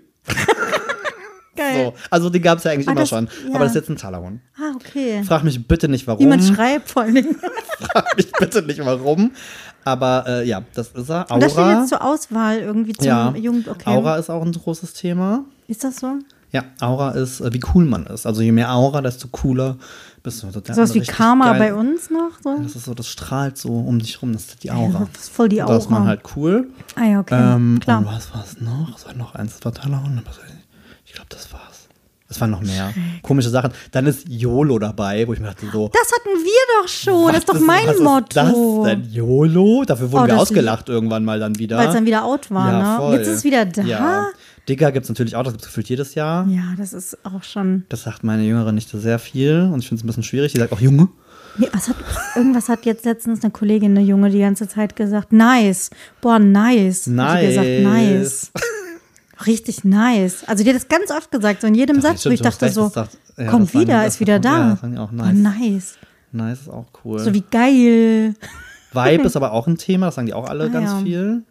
Geil. So. Also die gab es ja eigentlich immer schon. Ja. Aber das ist jetzt ein Talahorn. Ah, okay. Frag mich bitte nicht, warum. Wie man schreibt vor allen Dingen. Frag mich bitte nicht, warum. Aber ja, das ist er. Aura. Und das steht jetzt zur Auswahl irgendwie zum Jugend. Okay. Aura ist auch ein großes Thema. Ist das so? Ja, Aura ist, wie cool man ist. Also je mehr Aura, desto cooler bist du. So was wie Karma geil. Bei uns noch? So? Ja, das ist so, das strahlt so um dich rum. Das ist die Aura. Ja, das ist voll die Aura. Das ist man halt cool. Ah ja, okay. Klar. Und was war es noch? Es war noch eins, das war Talahorn. Ich glaube, das war's. Es waren noch mehr komische Sachen. Dann ist YOLO dabei, wo ich mir dachte so. Das hatten wir doch schon. Das ist doch mein Motto. Was ist das denn? YOLO? Dafür wurden wir ausgelacht irgendwann mal dann wieder. Weil es dann wieder out war, ja, ne? Voll. Jetzt ist es wieder da. Ja. Digga gibt es natürlich auch, das gibt es gefühlt jedes Jahr. Ja, das ist auch schon. Das sagt meine Jüngere nicht so sehr viel und ich finde es ein bisschen schwierig. Die sagt auch Junge. Nee, irgendwas hat jetzt letztens eine Kollegin, eine Junge, die ganze Zeit gesagt, nice. Boah, nice. Hat sie gesagt, nice. Richtig nice. Also die hat das ganz oft gesagt, so in jedem Satz, wo ich dachte so, kommt wieder, ist wieder da. Ja, das fand ich auch nice. Oh, nice. Nice ist auch cool. So wie geil. Vibe ist aber auch ein Thema, das sagen die auch alle ganz viel.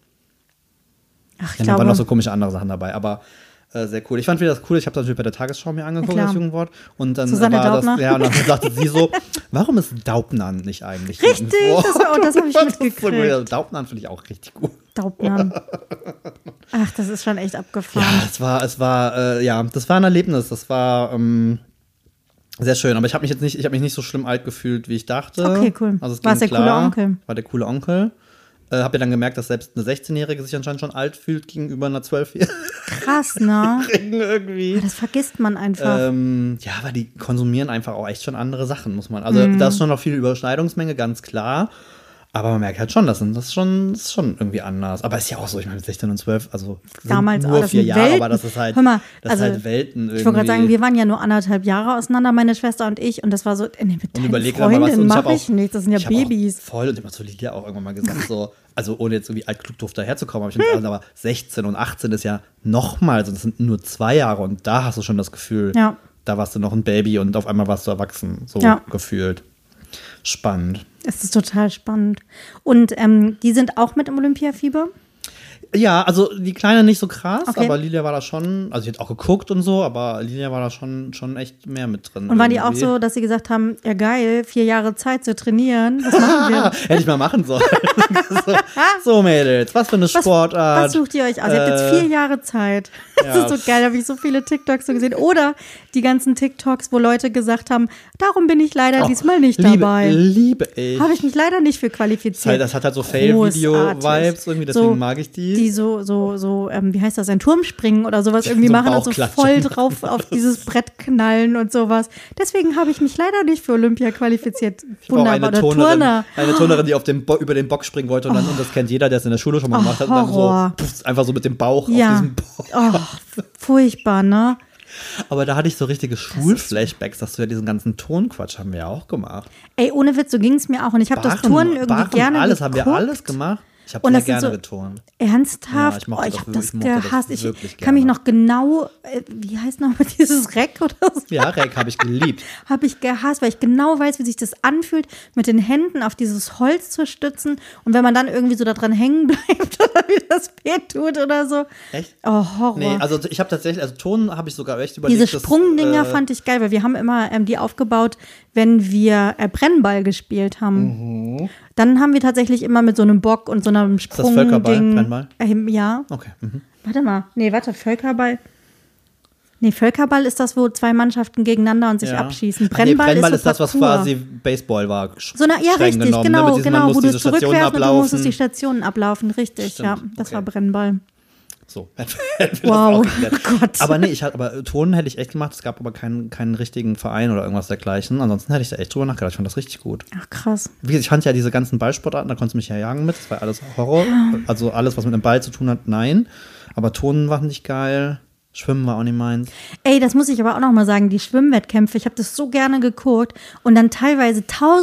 Ach, ich glaube. Da waren noch so komische andere Sachen dabei, aber sehr cool. Ich fand wieder das cool, ich habe das natürlich bei der Tagesschau mir angeguckt, das Jugendwort. Und dann Susanne war Daubner. das, ja, und dann sagte sie so, warum ist Daubnan nicht eigentlich? Richtig, das habe ich mitgekriegt. Daubnan finde ich auch richtig gut. Daubnan. Ach, das ist schon echt abgefahren. Ja, das war ein Erlebnis. Das war sehr schön. Aber ich habe mich nicht so schlimm alt gefühlt, wie ich dachte. Okay, cool. Also war es der coole Onkel? War der coole Onkel. Hab ja dann gemerkt, dass selbst eine 16-Jährige sich anscheinend schon alt fühlt gegenüber einer 12-Jährigen. Krass, ne? Irgendwie. Ja, das vergisst man einfach. Ja, weil die konsumieren einfach auch echt schon andere Sachen, muss man. Also da ist schon noch viel Überschneidungsmenge, ganz klar. Aber man merkt halt schon, das ist schon irgendwie anders. Aber ist ja auch so, ich meine, mit 16 und 12, also damals nur auch 4 Jahre, Welten. aber das ist halt, Hör mal, das ist halt Welten irgendwie. Ich wollte gerade sagen, wir waren ja nur 1,5 Jahre auseinander, meine Schwester und ich. Und das war so, mit deinen Freundinnen mache ich nicht, das sind ja Babys. Voll, und immer zu Lydia auch irgendwann mal gesagt, so, also ohne jetzt irgendwie altklug daherzukommen, aber ich finde, aber 16 und 18 ist ja nochmal, also das sind nur 2 Jahre und da hast du schon das Gefühl, da warst du noch ein Baby und auf einmal warst du erwachsen, so gefühlt. Spannend. Es ist total spannend. Und die sind auch mit im Olympiafieber? Ja, also die Kleine nicht so krass, aber Lilia war da schon, also sie hat auch geguckt und so, aber Lilia war da schon echt mehr mit drin. Und waren die auch so, dass sie gesagt haben, ja geil, 4 Jahre Zeit zu trainieren, was machen wir? Hätte ich mal machen sollen. so Mädels, was für eine Sportart. Was sucht ihr euch aus? Ihr habt jetzt 4 Jahre Zeit. Das ist so geil, da habe ich so viele TikToks so gesehen. Oder die ganzen TikToks, wo Leute gesagt haben, darum bin ich leider diesmal nicht dabei. Liebe ich. Habe ich mich leider nicht für qualifiziert. Das hat halt so Fail-Video-Vibes, irgendwie, deswegen mag ich die. Die so, wie heißt das, ein Turmspringen oder sowas irgendwie so machen und so voll drauf auf dieses Brett knallen und sowas. Deswegen habe ich mich leider nicht für Olympia qualifiziert. Wunderbar. Eine Turnerin, die über den Bock springen wollte und das kennt jeder, der es in der Schule schon mal gemacht hat. Und dann so einfach so mit dem Bauch auf diesem Bock. Furchtbar, ne? Aber da hatte ich so richtige Schulflashbacks, dass wir diesen ganzen Tonquatsch haben wir ja auch gemacht. Ey, ohne Witz, so ging es mir auch. Und ich habe das Turnen irgendwie gerne alles geguckt. Haben wir alles gemacht. Ich habe sehr gerne geturnt. Ernsthaft? Ja, ich habe das gehasst. Ich kann mich noch genau, wie heißt noch dieses Reck oder so? Ja, Reck habe ich geliebt. Habe ich gehasst, weil ich genau weiß, wie sich das anfühlt, mit den Händen auf dieses Holz zu stützen. Und wenn man dann irgendwie so da dran hängen bleibt oder wie das weh tut oder so. Echt? Oh, Horror. Nee, also ich habe tatsächlich, Ton habe ich sogar echt überlegt. Diese Sprungdinger fand ich geil, weil wir haben immer die aufgebaut, wenn wir Brennball gespielt haben. Mhm. Dann haben wir tatsächlich immer mit so einem Bock und so einem Sprung. Ist das Völkerball, Brennball? Ja. Okay. Mhm. Warte mal. Völkerball. Nee, Völkerball ist das, wo 2 Mannschaften gegeneinander und sich abschießen. Brennball ist das, was quasi Baseball war. Ja, richtig, genommen, genau. Wo du es zurückfährst und du musstest die Stationen ablaufen. Richtig, stimmt. Ja. Das war Brennball. So. Wow, Gott. Aber nee, Turnen hätte ich echt gemacht. Es gab aber keinen richtigen Verein oder irgendwas dergleichen. Ansonsten hätte ich da echt drüber nachgedacht. Ich fand das richtig gut. Ach, krass. Wie gesagt, ich fand ja diese ganzen Ballsportarten, da konntest du mich ja jagen mit. Das war alles Horror. Also alles, was mit dem Ball zu tun hat, nein. Aber Turnen war nicht geil. Schwimmen war auch nicht meins. Ey, das muss ich aber auch noch mal sagen, die Schwimmwettkämpfe, ich habe das so gerne geguckt. Und dann teilweise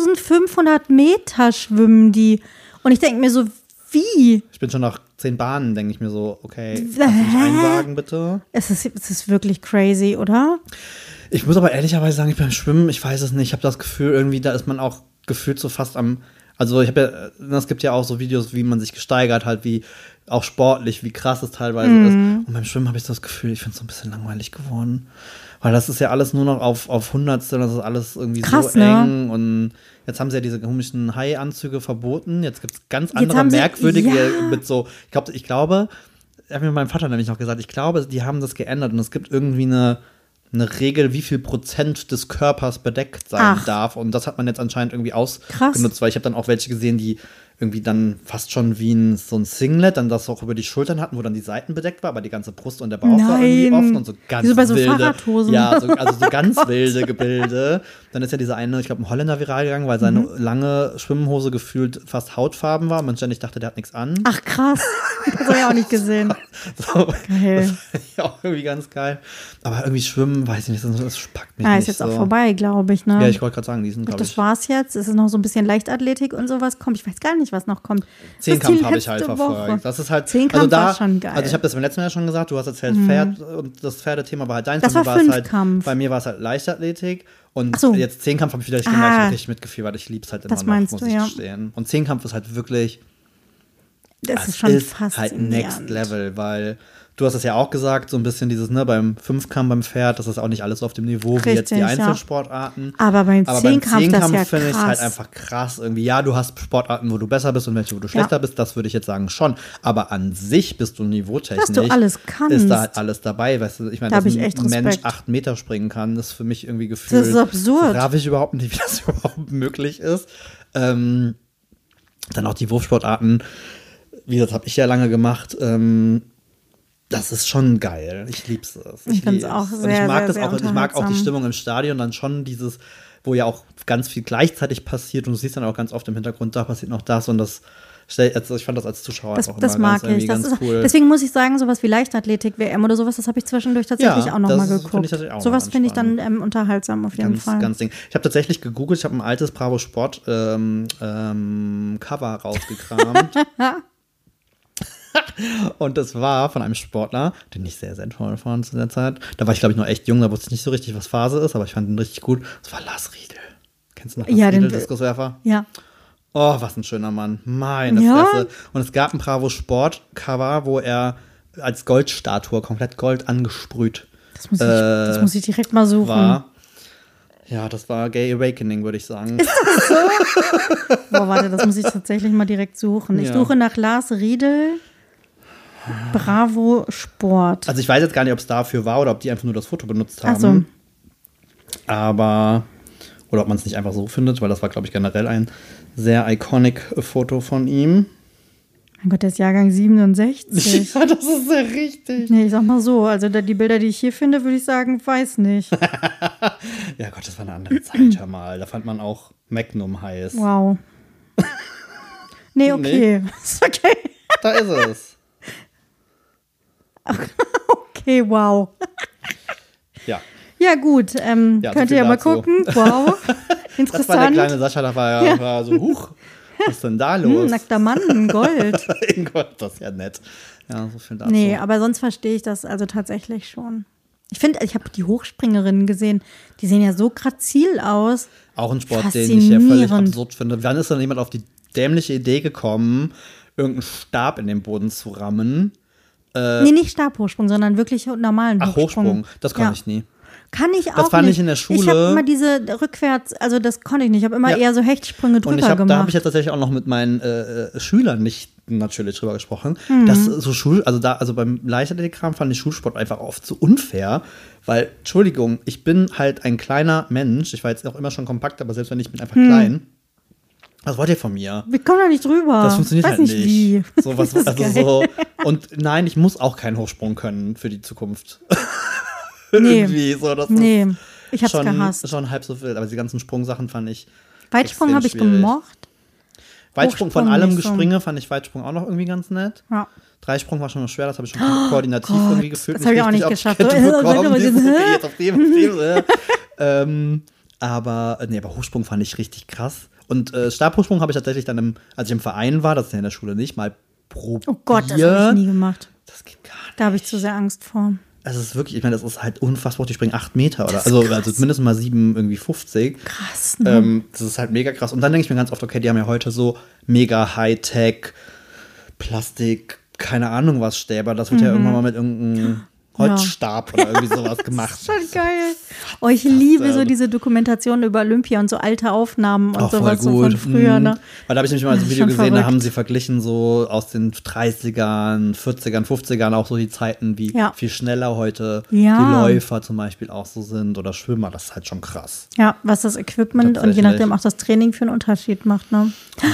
1500 Meter schwimmen die. Und ich denke mir so, wie? Ich bin schon nach 10 Bahnen, denke ich mir so, okay, kannst du mich einsagen, bitte? Es ist wirklich crazy, oder? Ich muss aber ehrlicherweise sagen, beim Schwimmen, ich weiß es nicht, ich habe das Gefühl, irgendwie, da ist man auch gefühlt so fast also es gibt ja auch so Videos, wie man sich gesteigert hat, wie auch sportlich, wie krass es teilweise ist. Und beim Schwimmen habe ich so das Gefühl, ich finde es so ein bisschen langweilig geworden. Weil das ist ja alles nur noch auf Hundertstel, das ist alles irgendwie krass, so eng. Ne? Und jetzt haben sie ja diese komischen Hai-Anzüge verboten. Jetzt gibt es ganz andere merkwürdige mit so, ich glaube, hat mir mein Vater nämlich noch gesagt, ich glaube, die haben das geändert und es gibt irgendwie eine Regel, wie viel Prozent des Körpers bedeckt sein darf. Und das hat man jetzt anscheinend irgendwie ausgenutzt, weil ich habe dann auch welche gesehen, die irgendwie dann fast schon wie so ein Singlet, dann das auch über die Schultern hatten, wo dann die Seiten bedeckt war, aber die ganze Brust und der Bauch war irgendwie offen und so ganz so bei so wilde. Fahrradhosen. Ja, so ganz wilde Gebilde. Dann ist ja dieser eine, ich glaube, ein Holländer viral gegangen, weil seine lange Schwimmhose gefühlt fast hautfarben war. Man ständig dachte, der hat nichts an. Ach, krass. Das habe ich auch nicht gesehen. Geil. Das ist ja auch irgendwie ganz geil. Aber irgendwie Schwimmen, weiß ich nicht, das packt mich nicht ist jetzt auch vorbei, glaube ich, ne? Ja, ich wollte gerade sagen, die sind, glaube ich. Das war's jetzt. Es ist noch so ein bisschen Leichtathletik und sowas kommt. Ich weiß gar nicht, was noch kommt. Zehnkampf habe ich halt verfolgt. Das ist halt, Zehnkampf war schon geil. Also ich habe das beim letzten Mal schon gesagt, du hast erzählt Pferd und das Pferdethema war halt deins. Das war Fünfkampf. Bei mir war es halt Leichtathletik. Und jetzt Zehnkampf habe ich wieder richtig mitgefiebert. Ich liebe es halt immer noch, muss ich gestehen. Und Zehnkampf ist halt wirklich, das ist schon faszinierend. Halt Next Level, weil du hast es ja auch gesagt, so ein bisschen dieses, beim Fünfkampf beim Pferd, das ist auch nicht alles auf dem Niveau wie jetzt die Einzelsportarten. Aber beim Zehnkampf finde ich es halt einfach krass irgendwie. Ja, du hast Sportarten, wo du besser bist und welche, wo du schlechter bist, das würde ich jetzt sagen schon. Aber an sich bist du niveautechnisch. Dass du alles kannst. Ist da halt alles dabei. Weißt du, ich meine, dass ein Mensch 8 Meter springen kann, ist für mich irgendwie gefühlt. Das ist absurd. Darf ich überhaupt nicht, wie das überhaupt möglich ist. Dann auch die Wurfsportarten, wie das habe ich ja lange gemacht, das ist schon geil. Ich lieb's. Ich finde es auch sehr, ich mag sehr, sehr ich mag auch die Stimmung im Stadion, dann schon dieses, wo ja auch ganz viel gleichzeitig passiert und du siehst dann auch ganz oft im Hintergrund, da passiert noch das und das. Also ich fand das als Zuschauer auch das immer ganz cool. Deswegen muss ich sagen, sowas wie Leichtathletik-WM oder sowas, das habe ich zwischendurch tatsächlich auch noch mal geguckt. Sowas finde ich dann unterhaltsam auf jeden Fall. Ganz Ding. Ich habe tatsächlich gegoogelt, ich habe ein altes Bravo Sport Cover rausgekramt. Und das war von einem Sportler, den ich sehr, sehr toll fand zu der Zeit. Da war ich, glaube ich, noch echt jung, da wusste ich nicht so richtig, was Phase ist, aber ich fand ihn richtig gut. Das war Lars Riedel. Kennst du noch Lars Riedel, Diskuswerfer? Ja. Oh, was ein schöner Mann. Meine Fresse. Und es gab ein Bravo Sport Cover, wo er als Goldstatue, komplett Gold angesprüht. Das muss ich direkt mal suchen. Das war Gay Awakening, würde ich sagen. Ist das so? Boah, warte, das muss ich tatsächlich mal direkt suchen. Ich suche nach Lars Riedel, Bravo Sport. Also ich weiß jetzt gar nicht, ob es dafür war oder ob die einfach nur das Foto benutzt haben. Ach so. Aber, oder ob man es nicht einfach so findet, weil das war, glaube ich, generell ein sehr iconic Foto von ihm. Mein Gott, der ist Jahrgang 67. Ja, das ist sehr richtig. Nee, ich sag mal so, also die Bilder, die ich hier finde, würde ich sagen, weiß nicht. Ja Gott, das war eine andere Zeit, hör mal. Da fand man auch Magnum heiß. Wow. Nee, okay. Ist okay. Da ist es. Okay, wow. Ja. Ja, gut. Könnt ihr ja mal gucken. Wow. Interessant. Das war der kleine Sascha, da war so, huch. Was ist denn da los? Nackter Mann in Gold. In Gold, das ist ja nett. Ja, so viel dazu. Nee, aber sonst verstehe ich das also tatsächlich schon. Ich finde, ich habe die Hochspringerinnen gesehen, die sehen ja so grazil aus. Auch ein Sport, den ich ja völlig absurd finde. Wann ist denn jemand auf die dämliche Idee gekommen, irgendeinen Stab in den Boden zu rammen? Nee, nicht Stabhochsprung, sondern wirklich normalen Hochsprung. Ach, Hochsprung, das konnte ich nie. Kann ich auch nicht. Das fand ich in der Schule. Ich habe immer diese rückwärts, also das konnte ich nicht. Ich habe immer eher so Hechtsprünge drüber gemacht. Da habe ich ja tatsächlich auch noch mit meinen Schülern nicht natürlich drüber gesprochen. Dass also beim Leichtathletikkram fand ich Schulsport einfach oft so unfair. Weil, Entschuldigung, ich bin halt ein kleiner Mensch. Ich war jetzt auch immer schon kompakt, aber selbst wenn ich bin einfach klein. Was wollt ihr von mir? Wir kommen da nicht drüber. Das funktioniert halt nicht. Wie. So, so. Und nein, ich muss auch keinen Hochsprung können für die Zukunft. Irgendwie so. Das ist ich hab's gehasst. Schon halb so wild. Aber die ganzen Sprungsachen fand ich Weitsprung habe ich gemocht. Weitsprung von allem Gespringe fand ich Weitsprung auch noch irgendwie ganz nett. Ja. Dreisprung war schon noch schwer, das habe ich schon koordinativ irgendwie gefühlt. Das habe ich auch nicht geschafft. Aber Hochsprung fand ich richtig krass. Und Stabhochsprung habe ich tatsächlich dann, als ich im Verein war, das ist ja in der Schule nicht, mal probiert. Oh Gott, das habe ich nie gemacht. Das geht gar nicht. Da habe ich zu sehr Angst vor. Also es ist wirklich, ich meine, das ist halt unfassbar, die springen 8 Meter oder also mindestens mal 7,50. Krass, ne? Das ist halt mega krass. Und dann denke ich mir ganz oft, okay, die haben ja heute so mega Hightech, Plastik, keine Ahnung was Stäber. Das wird ja irgendwann mal mit irgendeinem Holzstab oder irgendwie sowas gemacht. Das ist schon geil. Oh, ich liebe so diese Dokumentationen über Olympia und so alte Aufnahmen und sowas so von früher. Ne? Weil da habe ich nämlich mal so ein Video gesehen, da haben sie verglichen so aus den 30ern, 40ern, 50ern auch so die Zeiten, wie viel schneller heute die Läufer zum Beispiel auch so sind oder Schwimmer. Das ist halt schon krass. Ja, was das Equipment und je nachdem auch das Training für einen Unterschied macht. Ne?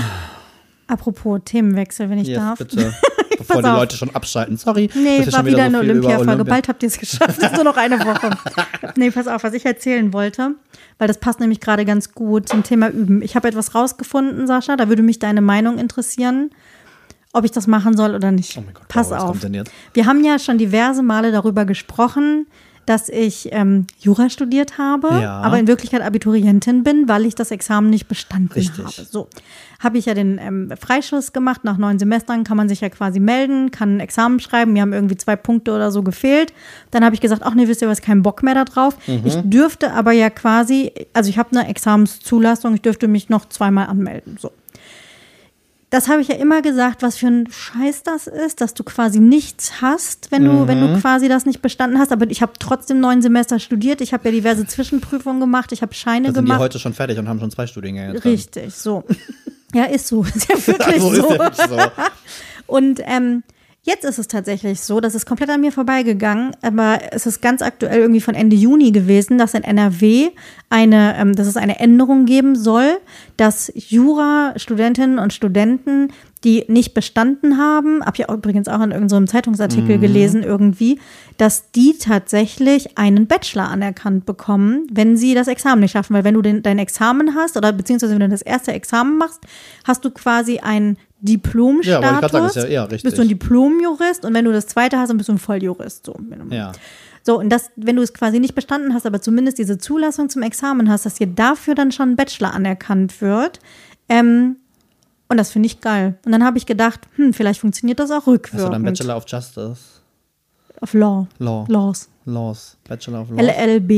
Apropos Themenwechsel, wenn ich darf. Bitte. Bevor die Leute schon abschalten. Sorry. Nee, war wieder eine Olympia-Folge. Bald habt ihr es geschafft. Das ist nur noch eine Woche. Nee, pass auf, was ich erzählen wollte, weil das passt nämlich gerade ganz gut zum Thema Üben. Ich habe etwas rausgefunden, Sascha, da würde mich deine Meinung interessieren, ob ich das machen soll oder nicht. Oh mein Gott, pass auf. Was kommt denn jetzt? Wir haben ja schon diverse Male darüber gesprochen, dass ich Jura studiert habe, aber in Wirklichkeit Abiturientin bin, weil ich das Examen nicht bestanden habe. So, habe ich ja den Freischuss gemacht. Nach 9 Semestern kann man sich ja quasi melden, kann ein Examen schreiben. Mir haben irgendwie 2 Punkte oder so gefehlt. Dann habe ich gesagt, ach nee, wisst ihr was, keinen Bock mehr da drauf. Ich dürfte aber ja quasi, also ich habe eine Examenszulassung, ich dürfte mich noch 2-mal anmelden. So. Das habe ich ja immer gesagt, was für ein Scheiß das ist, dass du quasi nichts hast, wenn du quasi das nicht bestanden hast. Aber ich habe trotzdem 9 Semester studiert. Ich habe ja diverse Zwischenprüfungen gemacht. Ich habe Scheine gemacht. Sind die heute schon fertig und haben schon 2 Studiengänge. Richtig, so. Ja, ist so. Ist ja wirklich so. Ist ja wirklich so. Und jetzt ist es tatsächlich so, das ist komplett an mir vorbeigegangen, aber es ist ganz aktuell irgendwie von Ende Juni gewesen, dass in NRW dass es eine Änderung geben soll, dass Jura-Studentinnen und Studenten, die nicht bestanden haben, habe ich übrigens auch in irgendeinem Zeitungsartikel gelesen irgendwie, dass die tatsächlich einen Bachelor anerkannt bekommen, wenn sie das Examen nicht schaffen. Weil wenn du dein Examen hast oder beziehungsweise wenn du das erste Examen machst, hast du quasi einen Diplomstatus, ja, aber ich kann sagen, ist ja eher richtig. Bist du ein Diplomjurist und wenn du das zweite hast, dann bist du ein Volljurist. So. Ja. So, und wenn du es quasi nicht bestanden hast, aber zumindest diese Zulassung zum Examen hast, dass dir dafür dann schon ein Bachelor anerkannt wird. Und das finde ich geil. Und dann habe ich gedacht, vielleicht funktioniert das auch rückwirkend. Hast du dann Bachelor of Justice? Of Law. Laws. Laws. Bachelor of Laws. LLB.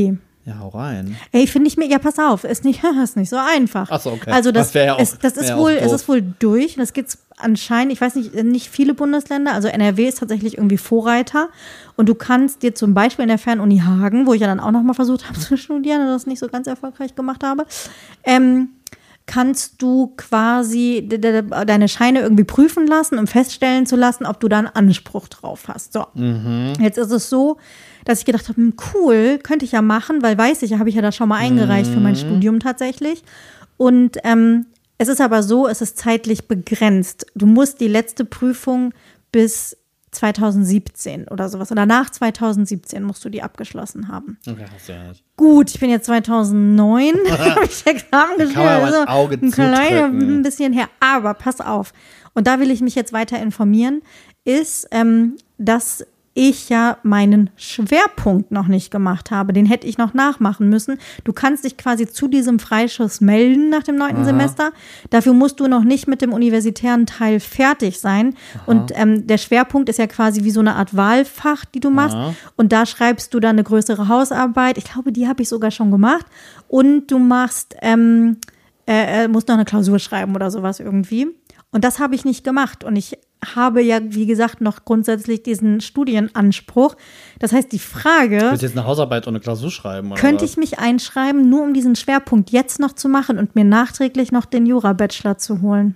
Ja, hau rein. Ey, finde ich mir, ja, pass auf, ist nicht so einfach. Ach so, okay. Also das wäre ja auch, es ist wohl durch. Das gibt es anscheinend, ich weiß nicht viele Bundesländer, also NRW ist tatsächlich irgendwie Vorreiter. Und du kannst dir zum Beispiel in der Fernuni Hagen, wo ich ja dann auch nochmal versucht habe zu studieren und das nicht so ganz erfolgreich gemacht habe, kannst du quasi deine Scheine irgendwie prüfen lassen, um feststellen zu lassen, ob du da einen Anspruch drauf hast. So. Jetzt ist es so, dass ich gedacht habe, cool, könnte ich ja machen, weil weiß ich, habe ich ja da schon mal eingereicht für mein Studium tatsächlich. Und es ist aber so, es ist zeitlich begrenzt. Du musst die letzte Prüfung bis 2017 oder sowas. Oder nach 2017 musst du die abgeschlossen haben. Okay, hast du ja nicht. Gut, ich bin jetzt 2009, habe ich Examen geschrieben. Kann man ein Auge zudrücken. Ein bisschen her. Aber pass auf. Und da will ich mich jetzt weiter informieren, ist, dass ich ja meinen Schwerpunkt noch nicht gemacht habe. Den hätte ich noch nachmachen müssen. Du kannst dich quasi zu diesem Freischuss melden nach dem 9. Semester. Dafür musst du noch nicht mit dem universitären Teil fertig sein. Aha. Und der Schwerpunkt ist ja quasi wie so eine Art Wahlfach, die du machst. Aha. Und da schreibst du dann eine größere Hausarbeit. Ich glaube, die habe ich sogar schon gemacht. Und du machst, musst noch eine Klausur schreiben oder sowas irgendwie. Und das habe ich nicht gemacht. Und ich habe ja, wie gesagt, noch grundsätzlich diesen Studienanspruch. Das heißt, die Frage… Du willst jetzt eine Hausarbeit und eine Klausur schreiben? Oder könnte ich mich einschreiben, nur um diesen Schwerpunkt jetzt noch zu machen und mir nachträglich noch den Jura-Bachelor zu holen?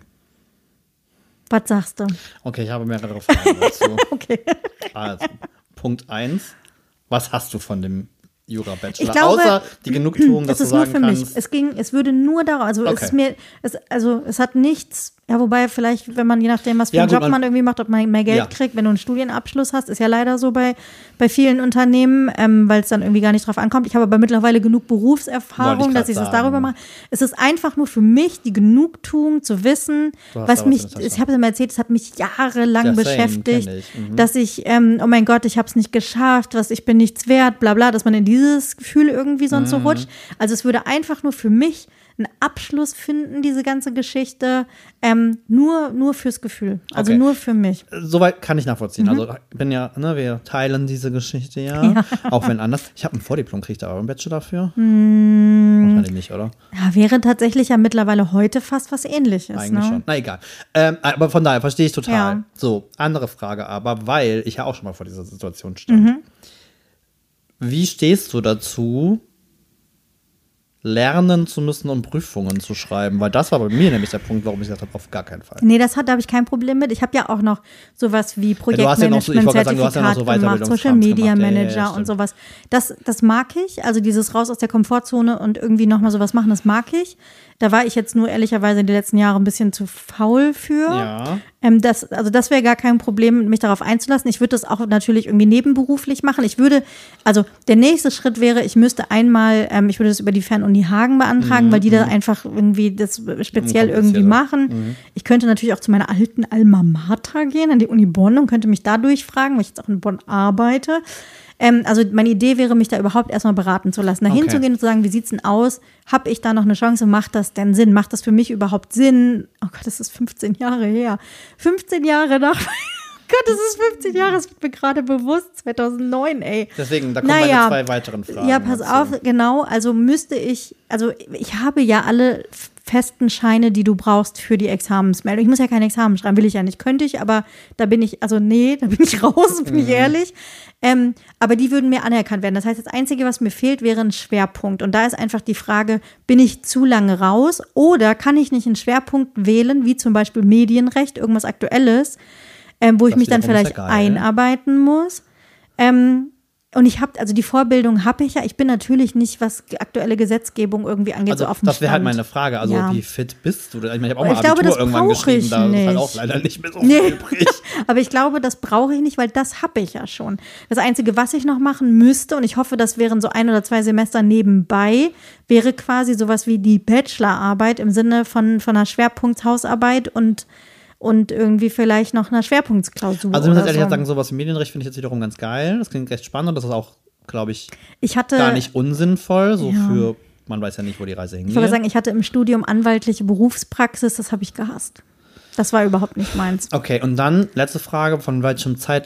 Was sagst du? Okay, ich habe mehrere Fragen dazu. Okay. Also, Punkt 1. Was hast du von dem Jura-Bachelor? Ich glaube, außer die Genugtuung, dass du sagen kannst… Es würde nur darum, also okay. es hat nichts… Ja, wobei vielleicht, wenn man, je nachdem, was für einen Job man irgendwie macht, ob man mehr Geld kriegt, wenn du einen Studienabschluss hast, ist ja leider so bei vielen Unternehmen, weil es dann irgendwie gar nicht drauf ankommt. Ich habe aber mittlerweile genug Berufserfahrung, dass ich das darüber mache. Es ist einfach nur für mich die Genugtuung zu wissen, was mich, ich habe es immer erzählt, es hat mich jahrelang beschäftigt, dass ich, oh mein Gott, ich habe es nicht geschafft, ich bin nichts wert, bla bla, dass man in dieses Gefühl irgendwie sonst so rutscht. Also es würde einfach nur für mich einen Abschluss finden, diese ganze Geschichte, nur fürs Gefühl, also nur für mich. Soweit kann ich nachvollziehen. Also ich bin ja, wir teilen diese Geschichte ja. Auch wenn anders. Ich habe ein Vordiplom, kriegt ihr aber einen Bachelor dafür? Wahrscheinlich nicht, oder? Ja, wäre tatsächlich ja mittlerweile heute fast was Ähnliches. Eigentlich schon. Na egal. Aber von daher verstehe ich total. Ja. So, andere Frage aber, weil ich ja auch schon mal vor dieser Situation stand. Wie stehst du dazu, lernen zu müssen und Prüfungen zu schreiben? Weil das war bei mir nämlich der Punkt, warum ich gesagt habe, auf gar keinen Fall. Nee, da habe ich kein Problem mit. Ich habe ja auch noch sowas wie Projektmanagement-Zertifikat gemacht, Social Media Manager und sowas. Das mag ich, also dieses raus aus der Komfortzone und irgendwie nochmal sowas machen, das mag ich. Da war ich jetzt nur ehrlicherweise die letzten Jahre ein bisschen zu faul für. Ja. Das wäre gar kein Problem, mich darauf einzulassen. Ich würde das auch natürlich irgendwie nebenberuflich machen. Der nächste Schritt wäre, ich müsste einmal, ich würde das über die Fernuni Hagen beantragen, weil die da einfach irgendwie das speziell irgendwie machen. Ich könnte natürlich auch zu meiner alten Alma Mater gehen, an die Uni Bonn, und könnte mich da durchfragen, weil ich jetzt auch in Bonn arbeite. Also meine Idee wäre, mich da überhaupt erstmal beraten zu lassen, da hinzugehen und zu sagen, wie sieht's denn aus? Habe ich da noch eine Chance? Macht das denn Sinn? Macht das für mich überhaupt Sinn? Oh Gott, das ist 15 Jahre her. 15 Jahre nach… Gott, das ist 15 Jahre, das wird mir gerade bewusst, 2009, ey. Deswegen, da kommen meine zwei weiteren Fragen. Ja, pass auf, genau, also ich habe ja alle festen Scheine, die du brauchst für die Examensmeldung. Ich muss ja kein Examen schreiben, will ich ja nicht, könnte ich, aber da bin ich raus, bin ich ehrlich. Aber die würden mir anerkannt werden. Das heißt, das Einzige, was mir fehlt, wäre ein Schwerpunkt. Und da ist einfach die Frage, bin ich zu lange raus oder kann ich nicht einen Schwerpunkt wählen, wie zum Beispiel Medienrecht, irgendwas Aktuelles, wo ich mich dann vielleicht einarbeiten muss. Und ich habe, also die Vorbildung habe ich ja. Ich bin natürlich nicht, was aktuelle Gesetzgebung irgendwie angeht, also so auf dem Stand. Das wäre halt meine Frage. Also wie fit bist du? Ich meine, ich habe auch mal Abitur irgendwann geschrieben. Da ist halt auch leider nicht mehr so viel übrig. Aber ich glaube, das brauche ich nicht, weil das habe ich ja schon. Das Einzige, was ich noch machen müsste, und ich hoffe, das wären so 1 oder 2 Semester nebenbei, wäre quasi sowas wie die Bachelorarbeit im Sinne von einer Schwerpunktshausarbeit und irgendwie vielleicht noch einer Schwerpunktsklausur. Also ich muss ehrlich sagen, sowas wie Medienrecht finde ich jetzt wiederum ganz geil. Das klingt recht spannend. Das ist auch, glaube ich, gar nicht unsinnvoll. Für, man weiß ja nicht, wo die Reise hingeht. Ich würde sagen, ich hatte im Studium anwaltliche Berufspraxis. Das habe ich gehasst. Das war überhaupt nicht meins. Okay, und dann letzte Frage. Von welchem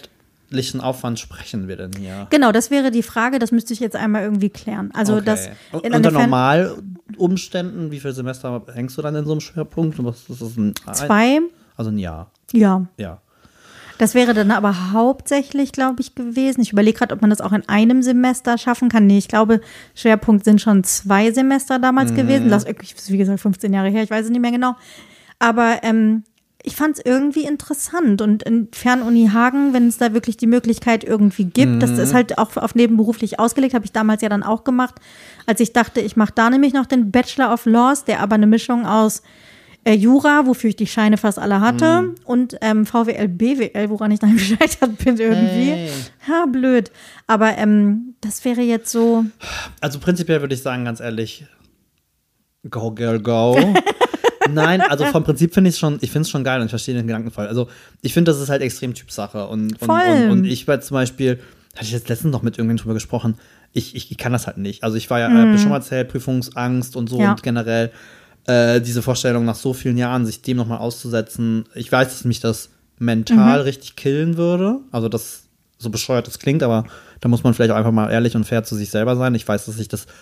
zeitlichen Aufwand sprechen wir denn hier? Genau, das wäre die Frage, das müsste ich jetzt einmal irgendwie klären. Also okay. das unter Normalumständen, wie viele Semester hängst du dann in so einem Schwerpunkt? Was ist das 2. Also ein Jahr. Ja. Ja. Das wäre dann aber hauptsächlich, glaube ich, gewesen. Ich überlege gerade, ob man das auch in einem Semester schaffen kann. Nee, ich glaube, Schwerpunkt sind schon 2 Semester damals gewesen. Das ist, wie gesagt, 15 Jahre her, ich weiß es nicht mehr genau. Aber ich fand es irgendwie interessant. Und in Fernuni Hagen, wenn es da wirklich die Möglichkeit irgendwie gibt, das ist halt auch auf nebenberuflich ausgelegt, habe ich damals ja dann auch gemacht, als ich dachte, ich mache da nämlich noch den Bachelor of Laws, der aber eine Mischung aus Jura, wofür ich die Scheine fast alle hatte, und VWL, BWL, woran ich dann gescheitert bin irgendwie. Hey. Ja, blöd. Aber das wäre jetzt so. Also prinzipiell würde ich sagen, ganz ehrlich, go, girl, go. Nein, also vom Prinzip finde ich es schon geil und ich verstehe den Gedankenfall. Also ich finde, das ist halt extrem Typsache. Und ich war zum Beispiel, hatte ich jetzt letztens noch mit irgendjemandem drüber gesprochen, ich kann das halt nicht. Also ich war ja, hab schon mal erzählt, Prüfungsangst und so und generell diese Vorstellung, nach so vielen Jahren sich dem nochmal auszusetzen. Ich weiß, dass mich das mental richtig killen würde. Also das, so bescheuert das klingt, aber da muss man vielleicht auch einfach mal ehrlich und fair zu sich selber sein. Ich weiß, dass ich das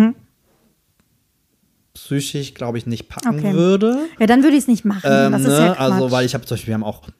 psychisch, glaube ich, nicht packen würde. Ja, dann würde ich es nicht machen. Das ist ja Quatsch. Also, weil ich habe zum Beispiel, wir haben auch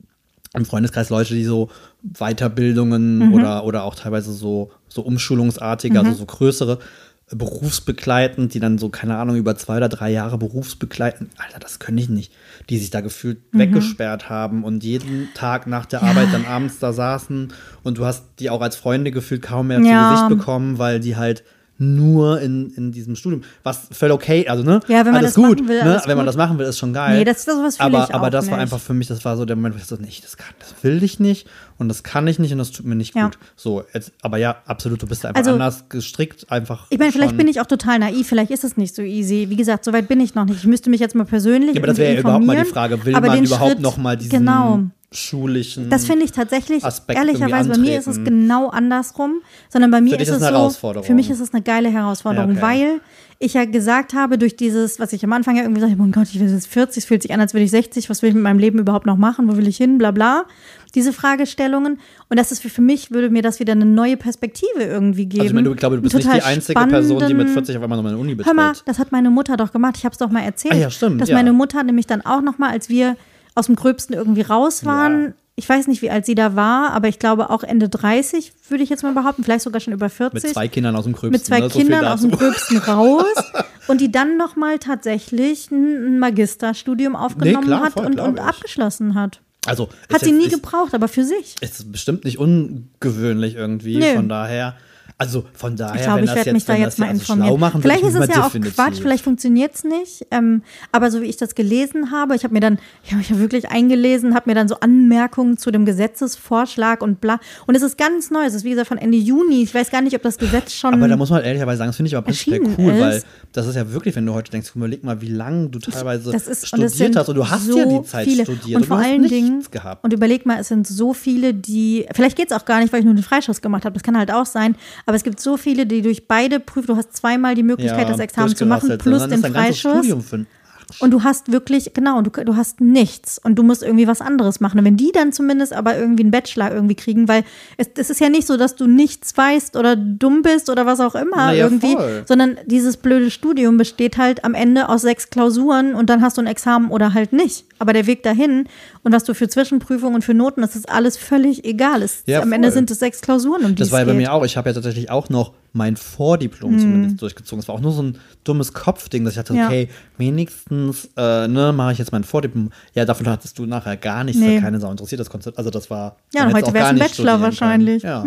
im Freundeskreis Leute, die so Weiterbildungen oder auch teilweise so umschulungsartige, also so größere berufsbegleitend, die dann so, keine Ahnung, über 2 oder 3 Jahre berufsbegleitend, Alter, das könnte ich nicht, die sich da gefühlt weggesperrt haben und jeden Tag nach der Arbeit dann abends da saßen und du hast die auch als Freunde gefühlt kaum mehr zu Gesicht bekommen, weil die halt nur in diesem Studium, was völlig okay, also ne, ja, wenn man alles das gut, machen will, ne? Wenn man das machen will, ist schon geil. Nee, das ist sowas für mich aber auch das nicht. war einfach für mich, das war so der Moment, wo ich so, nee, das will ich nicht und das kann ich nicht und das tut mir nicht gut. So, jetzt, aber ja, absolut, du bist da einfach anders gestrickt, einfach. Ich meine, vielleicht bin ich auch total naiv, vielleicht ist es nicht so easy. Wie gesagt, so weit bin ich noch nicht. Ich müsste mich jetzt mal persönlich aber das wäre ja überhaupt mal die Frage, will man überhaupt noch mal diesen schulischen Das finde ich tatsächlich, Aspekt ehrlicherweise, bei mir ist es genau andersrum, sondern bei mir ist es so, für mich ist es eine geile Herausforderung, weil ich ja gesagt habe, durch dieses, was ich am Anfang ja irgendwie gesagt habe, oh Gott, ich bin jetzt 40, es fühlt sich an, als würde ich 60, was will ich mit meinem Leben überhaupt noch machen, wo will ich hin, bla bla, diese Fragestellungen und das ist für mich, würde mir das wieder eine neue Perspektive irgendwie geben. Also ich glaube, du bist nicht die einzige Person, die mit 40 auf einmal noch mal eine Uni betreut. Hör mal, das hat meine Mutter doch gemacht, ich habe es doch mal erzählt, ja, stimmt, dass meine Mutter nämlich dann auch noch mal, als wir aus dem Gröbsten irgendwie raus waren. Ich weiß nicht, wie alt sie da war, aber ich glaube auch Ende 30, würde ich jetzt mal behaupten, vielleicht sogar schon über 40. Mit 2 Kindern aus dem Gröbsten. Mit 2 Kindern aus dem Gröbsten raus und die dann noch mal tatsächlich ein Magisterstudium aufgenommen hat und abgeschlossen hat. Also hat sie nie gebraucht, aber für sich. Ist bestimmt nicht ungewöhnlich irgendwie, von daher. Also von daher, ich glaube, ich werde mich da jetzt mal informieren. Vielleicht ist es ja auch Quatsch, vielleicht funktioniert es nicht. Aber so wie ich das gelesen habe, ich habe mich ja wirklich eingelesen, habe mir dann so Anmerkungen zu dem Gesetzesvorschlag und bla. Und es ist ganz neu, es ist wie gesagt von Ende Juni. Ich weiß gar nicht, ob das Gesetz schon. Aber da muss man ehrlicherweise sagen, das finde ich aber prinzipiell cool, weil das ist ja wirklich, wenn du heute denkst, überleg mal, wie lange du teilweise studiert hast und du hast ja die Zeit studiert und vor allen Dingen gehabt. Und überleg mal, es sind so viele, die, vielleicht geht es auch gar nicht, weil ich nur den Freischuss gemacht habe, das kann halt auch sein, aber es gibt so viele, die durch beide Prüfungen, du hast zweimal die Möglichkeit, das Examen zu machen, plus den Freischuss. Und du hast wirklich, genau, du hast nichts und du musst irgendwie was anderes machen. Und wenn die dann zumindest aber irgendwie einen Bachelor irgendwie kriegen, weil es ist ja nicht so, dass du nichts weißt oder dumm bist oder was auch immer irgendwie, sondern dieses blöde Studium besteht halt am Ende aus 6 Klausuren und dann hast du ein Examen oder halt nicht. Aber der Weg dahin und was du für Zwischenprüfungen und für Noten, das ist alles völlig egal. Am Ende sind es 6 Klausuren, um die es geht. Das war ja bei mir auch. Ich habe ja tatsächlich auch noch mein Vordiplom zumindest durchgezogen. Es war auch nur so ein dummes Kopfding, dass ich dachte, okay, wenigstens mache ich jetzt mein Vordiplom. Ja, davon hattest du nachher gar nichts, weil keine Sau interessiert das Konzept. Also das war. Ja, und heute wäre es ein Bachelor wahrscheinlich. Ja.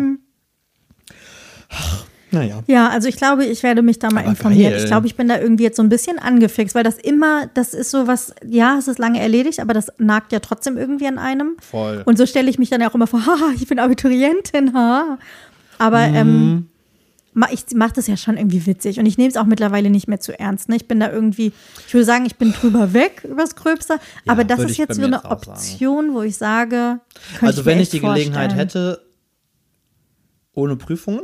Naja. Ja, also ich glaube, ich werde mich da mal informieren. Geil. Ich glaube, ich bin da irgendwie jetzt so ein bisschen angefixt, weil das ist so was, ja, es ist lange erledigt, aber das nagt ja trotzdem irgendwie an einem. Voll. Und so stelle ich mich dann ja auch immer vor, haha, ich bin Abiturientin, ha. Aber ich mache das ja schon irgendwie witzig und ich nehme es auch mittlerweile nicht mehr zu ernst. Ne? Ich bin da irgendwie, ich würde sagen, ich bin drüber weg übers Gröbste, aber das ist jetzt so eine Option, wo ich sage, also wenn ich die Gelegenheit hätte, ohne Prüfungen,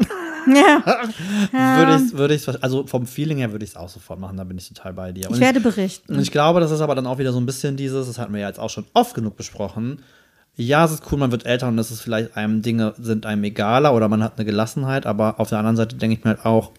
würde ich also vom Feeling her würde ich es auch sofort machen, da bin ich total bei dir. Ich werde berichten. Und ich glaube, das ist aber dann auch wieder so ein bisschen das hatten wir ja jetzt auch schon oft genug besprochen, Ja, es ist cool, man wird älter und es ist vielleicht Dinge sind einem egaler oder man hat eine Gelassenheit, aber auf der anderen Seite denke ich mir halt auch,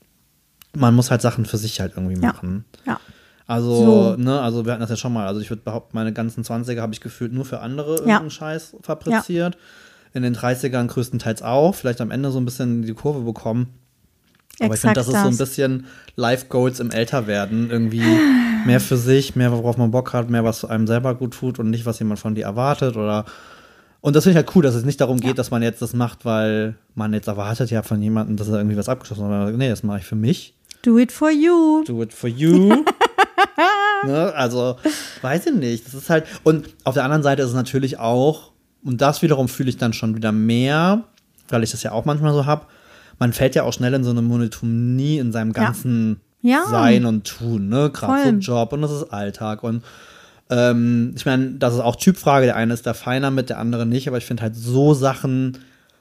man muss halt Sachen für sich halt irgendwie machen. Ja. Also, also wir hatten das ja schon mal. Also ich würde behaupten, meine ganzen 20er habe ich gefühlt nur für andere irgendeinen Scheiß fabriziert. Ja. In den 30ern größtenteils auch. Vielleicht am Ende so ein bisschen die Kurve bekommen. Aber ich finde, das ist so ein bisschen Life Goals im Älterwerden. Irgendwie mehr für sich, mehr worauf man Bock hat, mehr was einem selber gut tut und nicht, was jemand von dir erwartet. Und das finde ich halt cool, dass es nicht darum geht, dass man jetzt das macht, weil man jetzt erwartet ja von jemandem, dass er irgendwie was abgeschlossen hat. Nee, das mache ich für mich. Do it for you. Do it for you. Ne? Also, weiß ich nicht. Das ist halt, und auf der anderen Seite ist es natürlich auch, und das wiederum fühle ich dann schon wieder mehr, weil ich das ja auch manchmal so habe, man fällt ja auch schnell in so eine Monotonie in seinem ganzen Sein und Tun, ne? Gerade so Job und das ist Alltag. Und ich meine, das ist auch Typfrage. Der eine ist da feiner mit, der andere nicht, aber ich finde halt so Sachen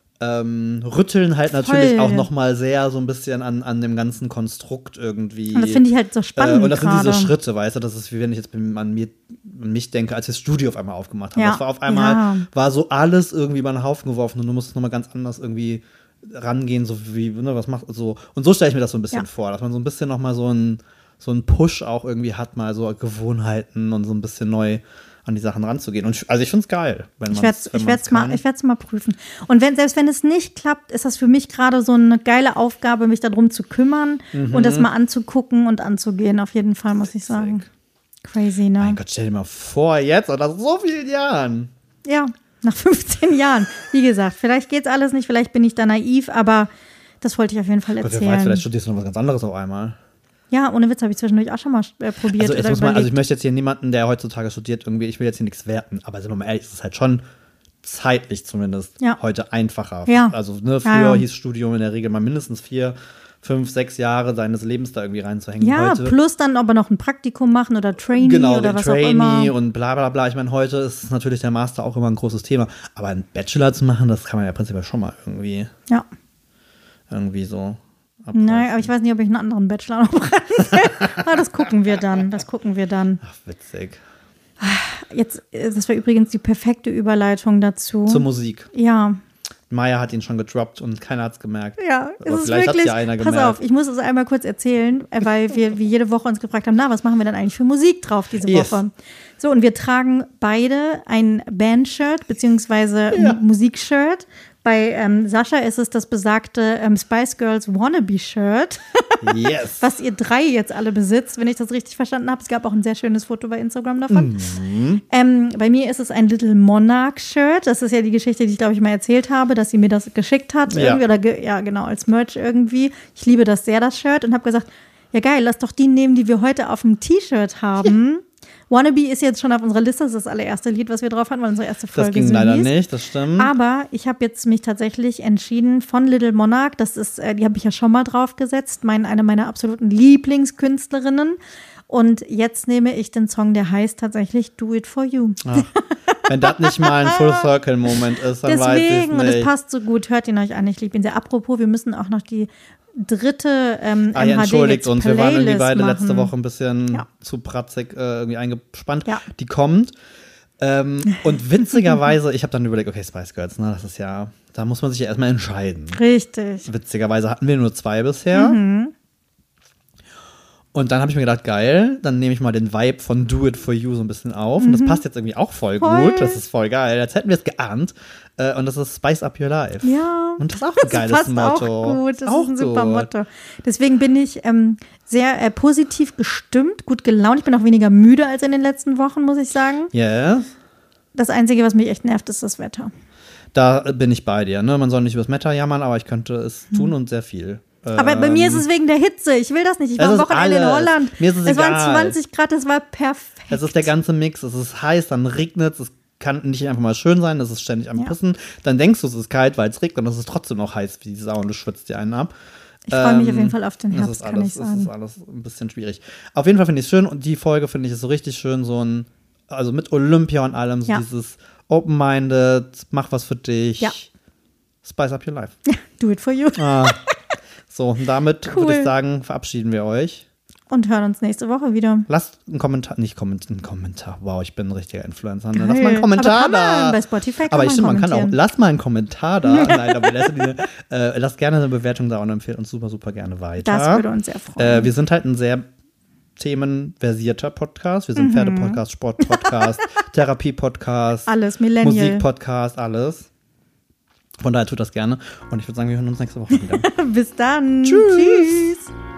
rütteln halt natürlich auch noch mal sehr so ein bisschen an dem ganzen Konstrukt irgendwie. Und das finde ich halt so spannend. Und das sind diese Schritte, weißt du, das ist wie wenn ich jetzt an mich denke, als wir das Studio auf einmal aufgemacht haben. Das war auf einmal, war so alles irgendwie über den Haufen geworfen und du musst noch mal ganz anders irgendwie rangehen, so wie, ne, was macht so. Und so stelle ich mir das so ein bisschen vor, dass man so ein bisschen noch mal so einen Push auch irgendwie hat, mal so Gewohnheiten und so ein bisschen neu an die Sachen ranzugehen. Und also ich finde es geil. Ich werde es mal prüfen. Und selbst wenn es nicht klappt, ist das für mich gerade so eine geile Aufgabe, mich darum zu kümmern und das mal anzugucken und anzugehen. Auf jeden Fall, muss ich sagen. Crazy, ne? Mein Gott, stell dir mal vor, jetzt oder so vielen Jahren. Ja, nach 15 Jahren. Wie gesagt, vielleicht geht's alles nicht, vielleicht bin ich da naiv, aber das wollte ich auf jeden Fall erzählen. Wer weiß, vielleicht studierst du noch was ganz anderes auf einmal. Ja, ohne Witz habe ich zwischendurch auch schon mal probiert. Also ich möchte jetzt hier niemanden, der heutzutage studiert, irgendwie, ich will jetzt hier nichts werten, aber sind wir mal ehrlich, es ist halt schon zeitlich zumindest heute einfacher. Ja. Also früher hieß Studium in der Regel mal mindestens 4, 5, 6 Jahre seines Lebens da irgendwie reinzuhängen. Ja, heute. Plus dann aber noch ein Praktikum machen oder Trainee oder was auch immer. Genau, Trainee und bla bla bla. Ich meine, heute ist natürlich der Master auch immer ein großes Thema. Aber einen Bachelor zu machen, das kann man ja prinzipiell schon mal irgendwie. Ja. Irgendwie so. Nein, aber ich weiß nicht, ob ich einen anderen Bachelor noch brauche. Aber das gucken wir dann. Ach, witzig. Jetzt, das war übrigens die perfekte Überleitung dazu. Zur Musik. Ja. Maya hat ihn schon gedroppt und keiner hat es gemerkt. Ja, aber vielleicht hat es ja einer gemerkt. Pass auf, ich muss es einmal kurz erzählen, weil wir wie jede Woche uns gefragt haben, was machen wir denn eigentlich für Musik drauf diese Woche? So, und wir tragen beide ein Band-Shirt beziehungsweise Musikshirt. Bei Sascha ist es das besagte Spice Girls Wannabe-Shirt, was ihr 3 jetzt alle besitzt, wenn ich das richtig verstanden habe. Es gab auch ein sehr schönes Foto bei Instagram davon. Bei mir ist es ein Little Monarch-Shirt. Das ist ja die Geschichte, die ich, glaube ich, mal erzählt habe, dass sie mir das geschickt hat. Genau, als Merch irgendwie. Ich liebe das sehr, das Shirt. Und habe gesagt, ja geil, lass doch die nehmen, die wir heute auf dem T-Shirt haben. Wannabe ist jetzt schon auf unserer Liste, das ist das allererste Lied, was wir drauf hatten, weil unsere erste Folge das ging leider nicht, das stimmt. Aber ich habe jetzt mich tatsächlich entschieden von Little Monarch, das ist, die habe ich ja schon mal draufgesetzt, eine meiner absoluten Lieblingskünstlerinnen. Und jetzt nehme ich den Song, der heißt tatsächlich Do It For You. Ach, wenn das nicht mal ein Full-Circle-Moment ist, dann weiß ich nicht. Und es passt so gut, hört ihn euch an, ich liebe ihn sehr. Apropos, wir müssen auch noch die dritte entschuldigt uns, wir waren irgendwie beide machen. Letzte Woche ein bisschen zu pratzig irgendwie eingespannt. Ja. Die kommt. Und witzigerweise, ich habe dann überlegt, okay, Spice Girls, ne, das ist ja, da muss man sich ja erstmal entscheiden. Richtig. Witzigerweise hatten wir nur 2 bisher. Und dann habe ich mir gedacht, geil, dann nehme ich mal den Vibe von Do It For You so ein bisschen auf. Und das passt jetzt irgendwie auch voll gut. Das ist voll geil. Als hätten wir es geahnt. Und das ist Spice Up Your Life. Ja. Und das ist auch ein geiles Motto. Auch gut. Das ist ein super Motto. Deswegen bin ich sehr positiv gestimmt, gut gelaunt. Ich bin auch weniger müde als in den letzten Wochen, muss ich sagen. Yes. Das Einzige, was mich echt nervt, ist das Wetter. Da bin ich bei dir. Ne? Man soll nicht über das Wetter jammern, aber ich könnte es tun und sehr viel. Aber bei mir ist es wegen der Hitze. Ich will das nicht. Ich war am Wochenende in Holland. Mir ist es waren 20 Grad, es war perfekt. Es ist der ganze Mix. Es ist heiß, dann regnet es. Kann nicht einfach mal schön sein, es ist ständig am Pissen. Dann denkst du, es ist kalt, weil es regnet und es ist trotzdem noch heiß wie die Sau und du schwitzt dir einen ab. Ich freue mich auf jeden Fall auf den Herbst, kann ich sagen. Das ist alles ein bisschen schwierig. Auf jeden Fall finde ich es schön und die Folge finde ich ist so richtig schön, also mit Olympia und allem, so dieses Open-Minded, mach was für dich, Spice Up Your Life. Do it for you. So, und damit würde ich sagen, verabschieden wir euch. und hören uns nächste Woche wieder. Lasst einen Kommentar, einen Kommentar. Wow, ich bin ein richtiger Influencer. Lass mal einen Kommentar da. Bei Spotify aber ich finde, man kann auch, lass mal einen Kommentar da. Nein, aber lasst gerne eine Bewertung da und empfehlt uns super, super gerne weiter. Das würde uns sehr freuen. Wir sind halt ein sehr themenversierter Podcast. Wir sind Pferde-Podcast, Sport-Podcast, Therapie-Podcast. Alles, Millennial. Musik-Podcast, alles. Von daher tut das gerne. Und ich würde sagen, wir hören uns nächste Woche wieder. Bis dann. Tschüss.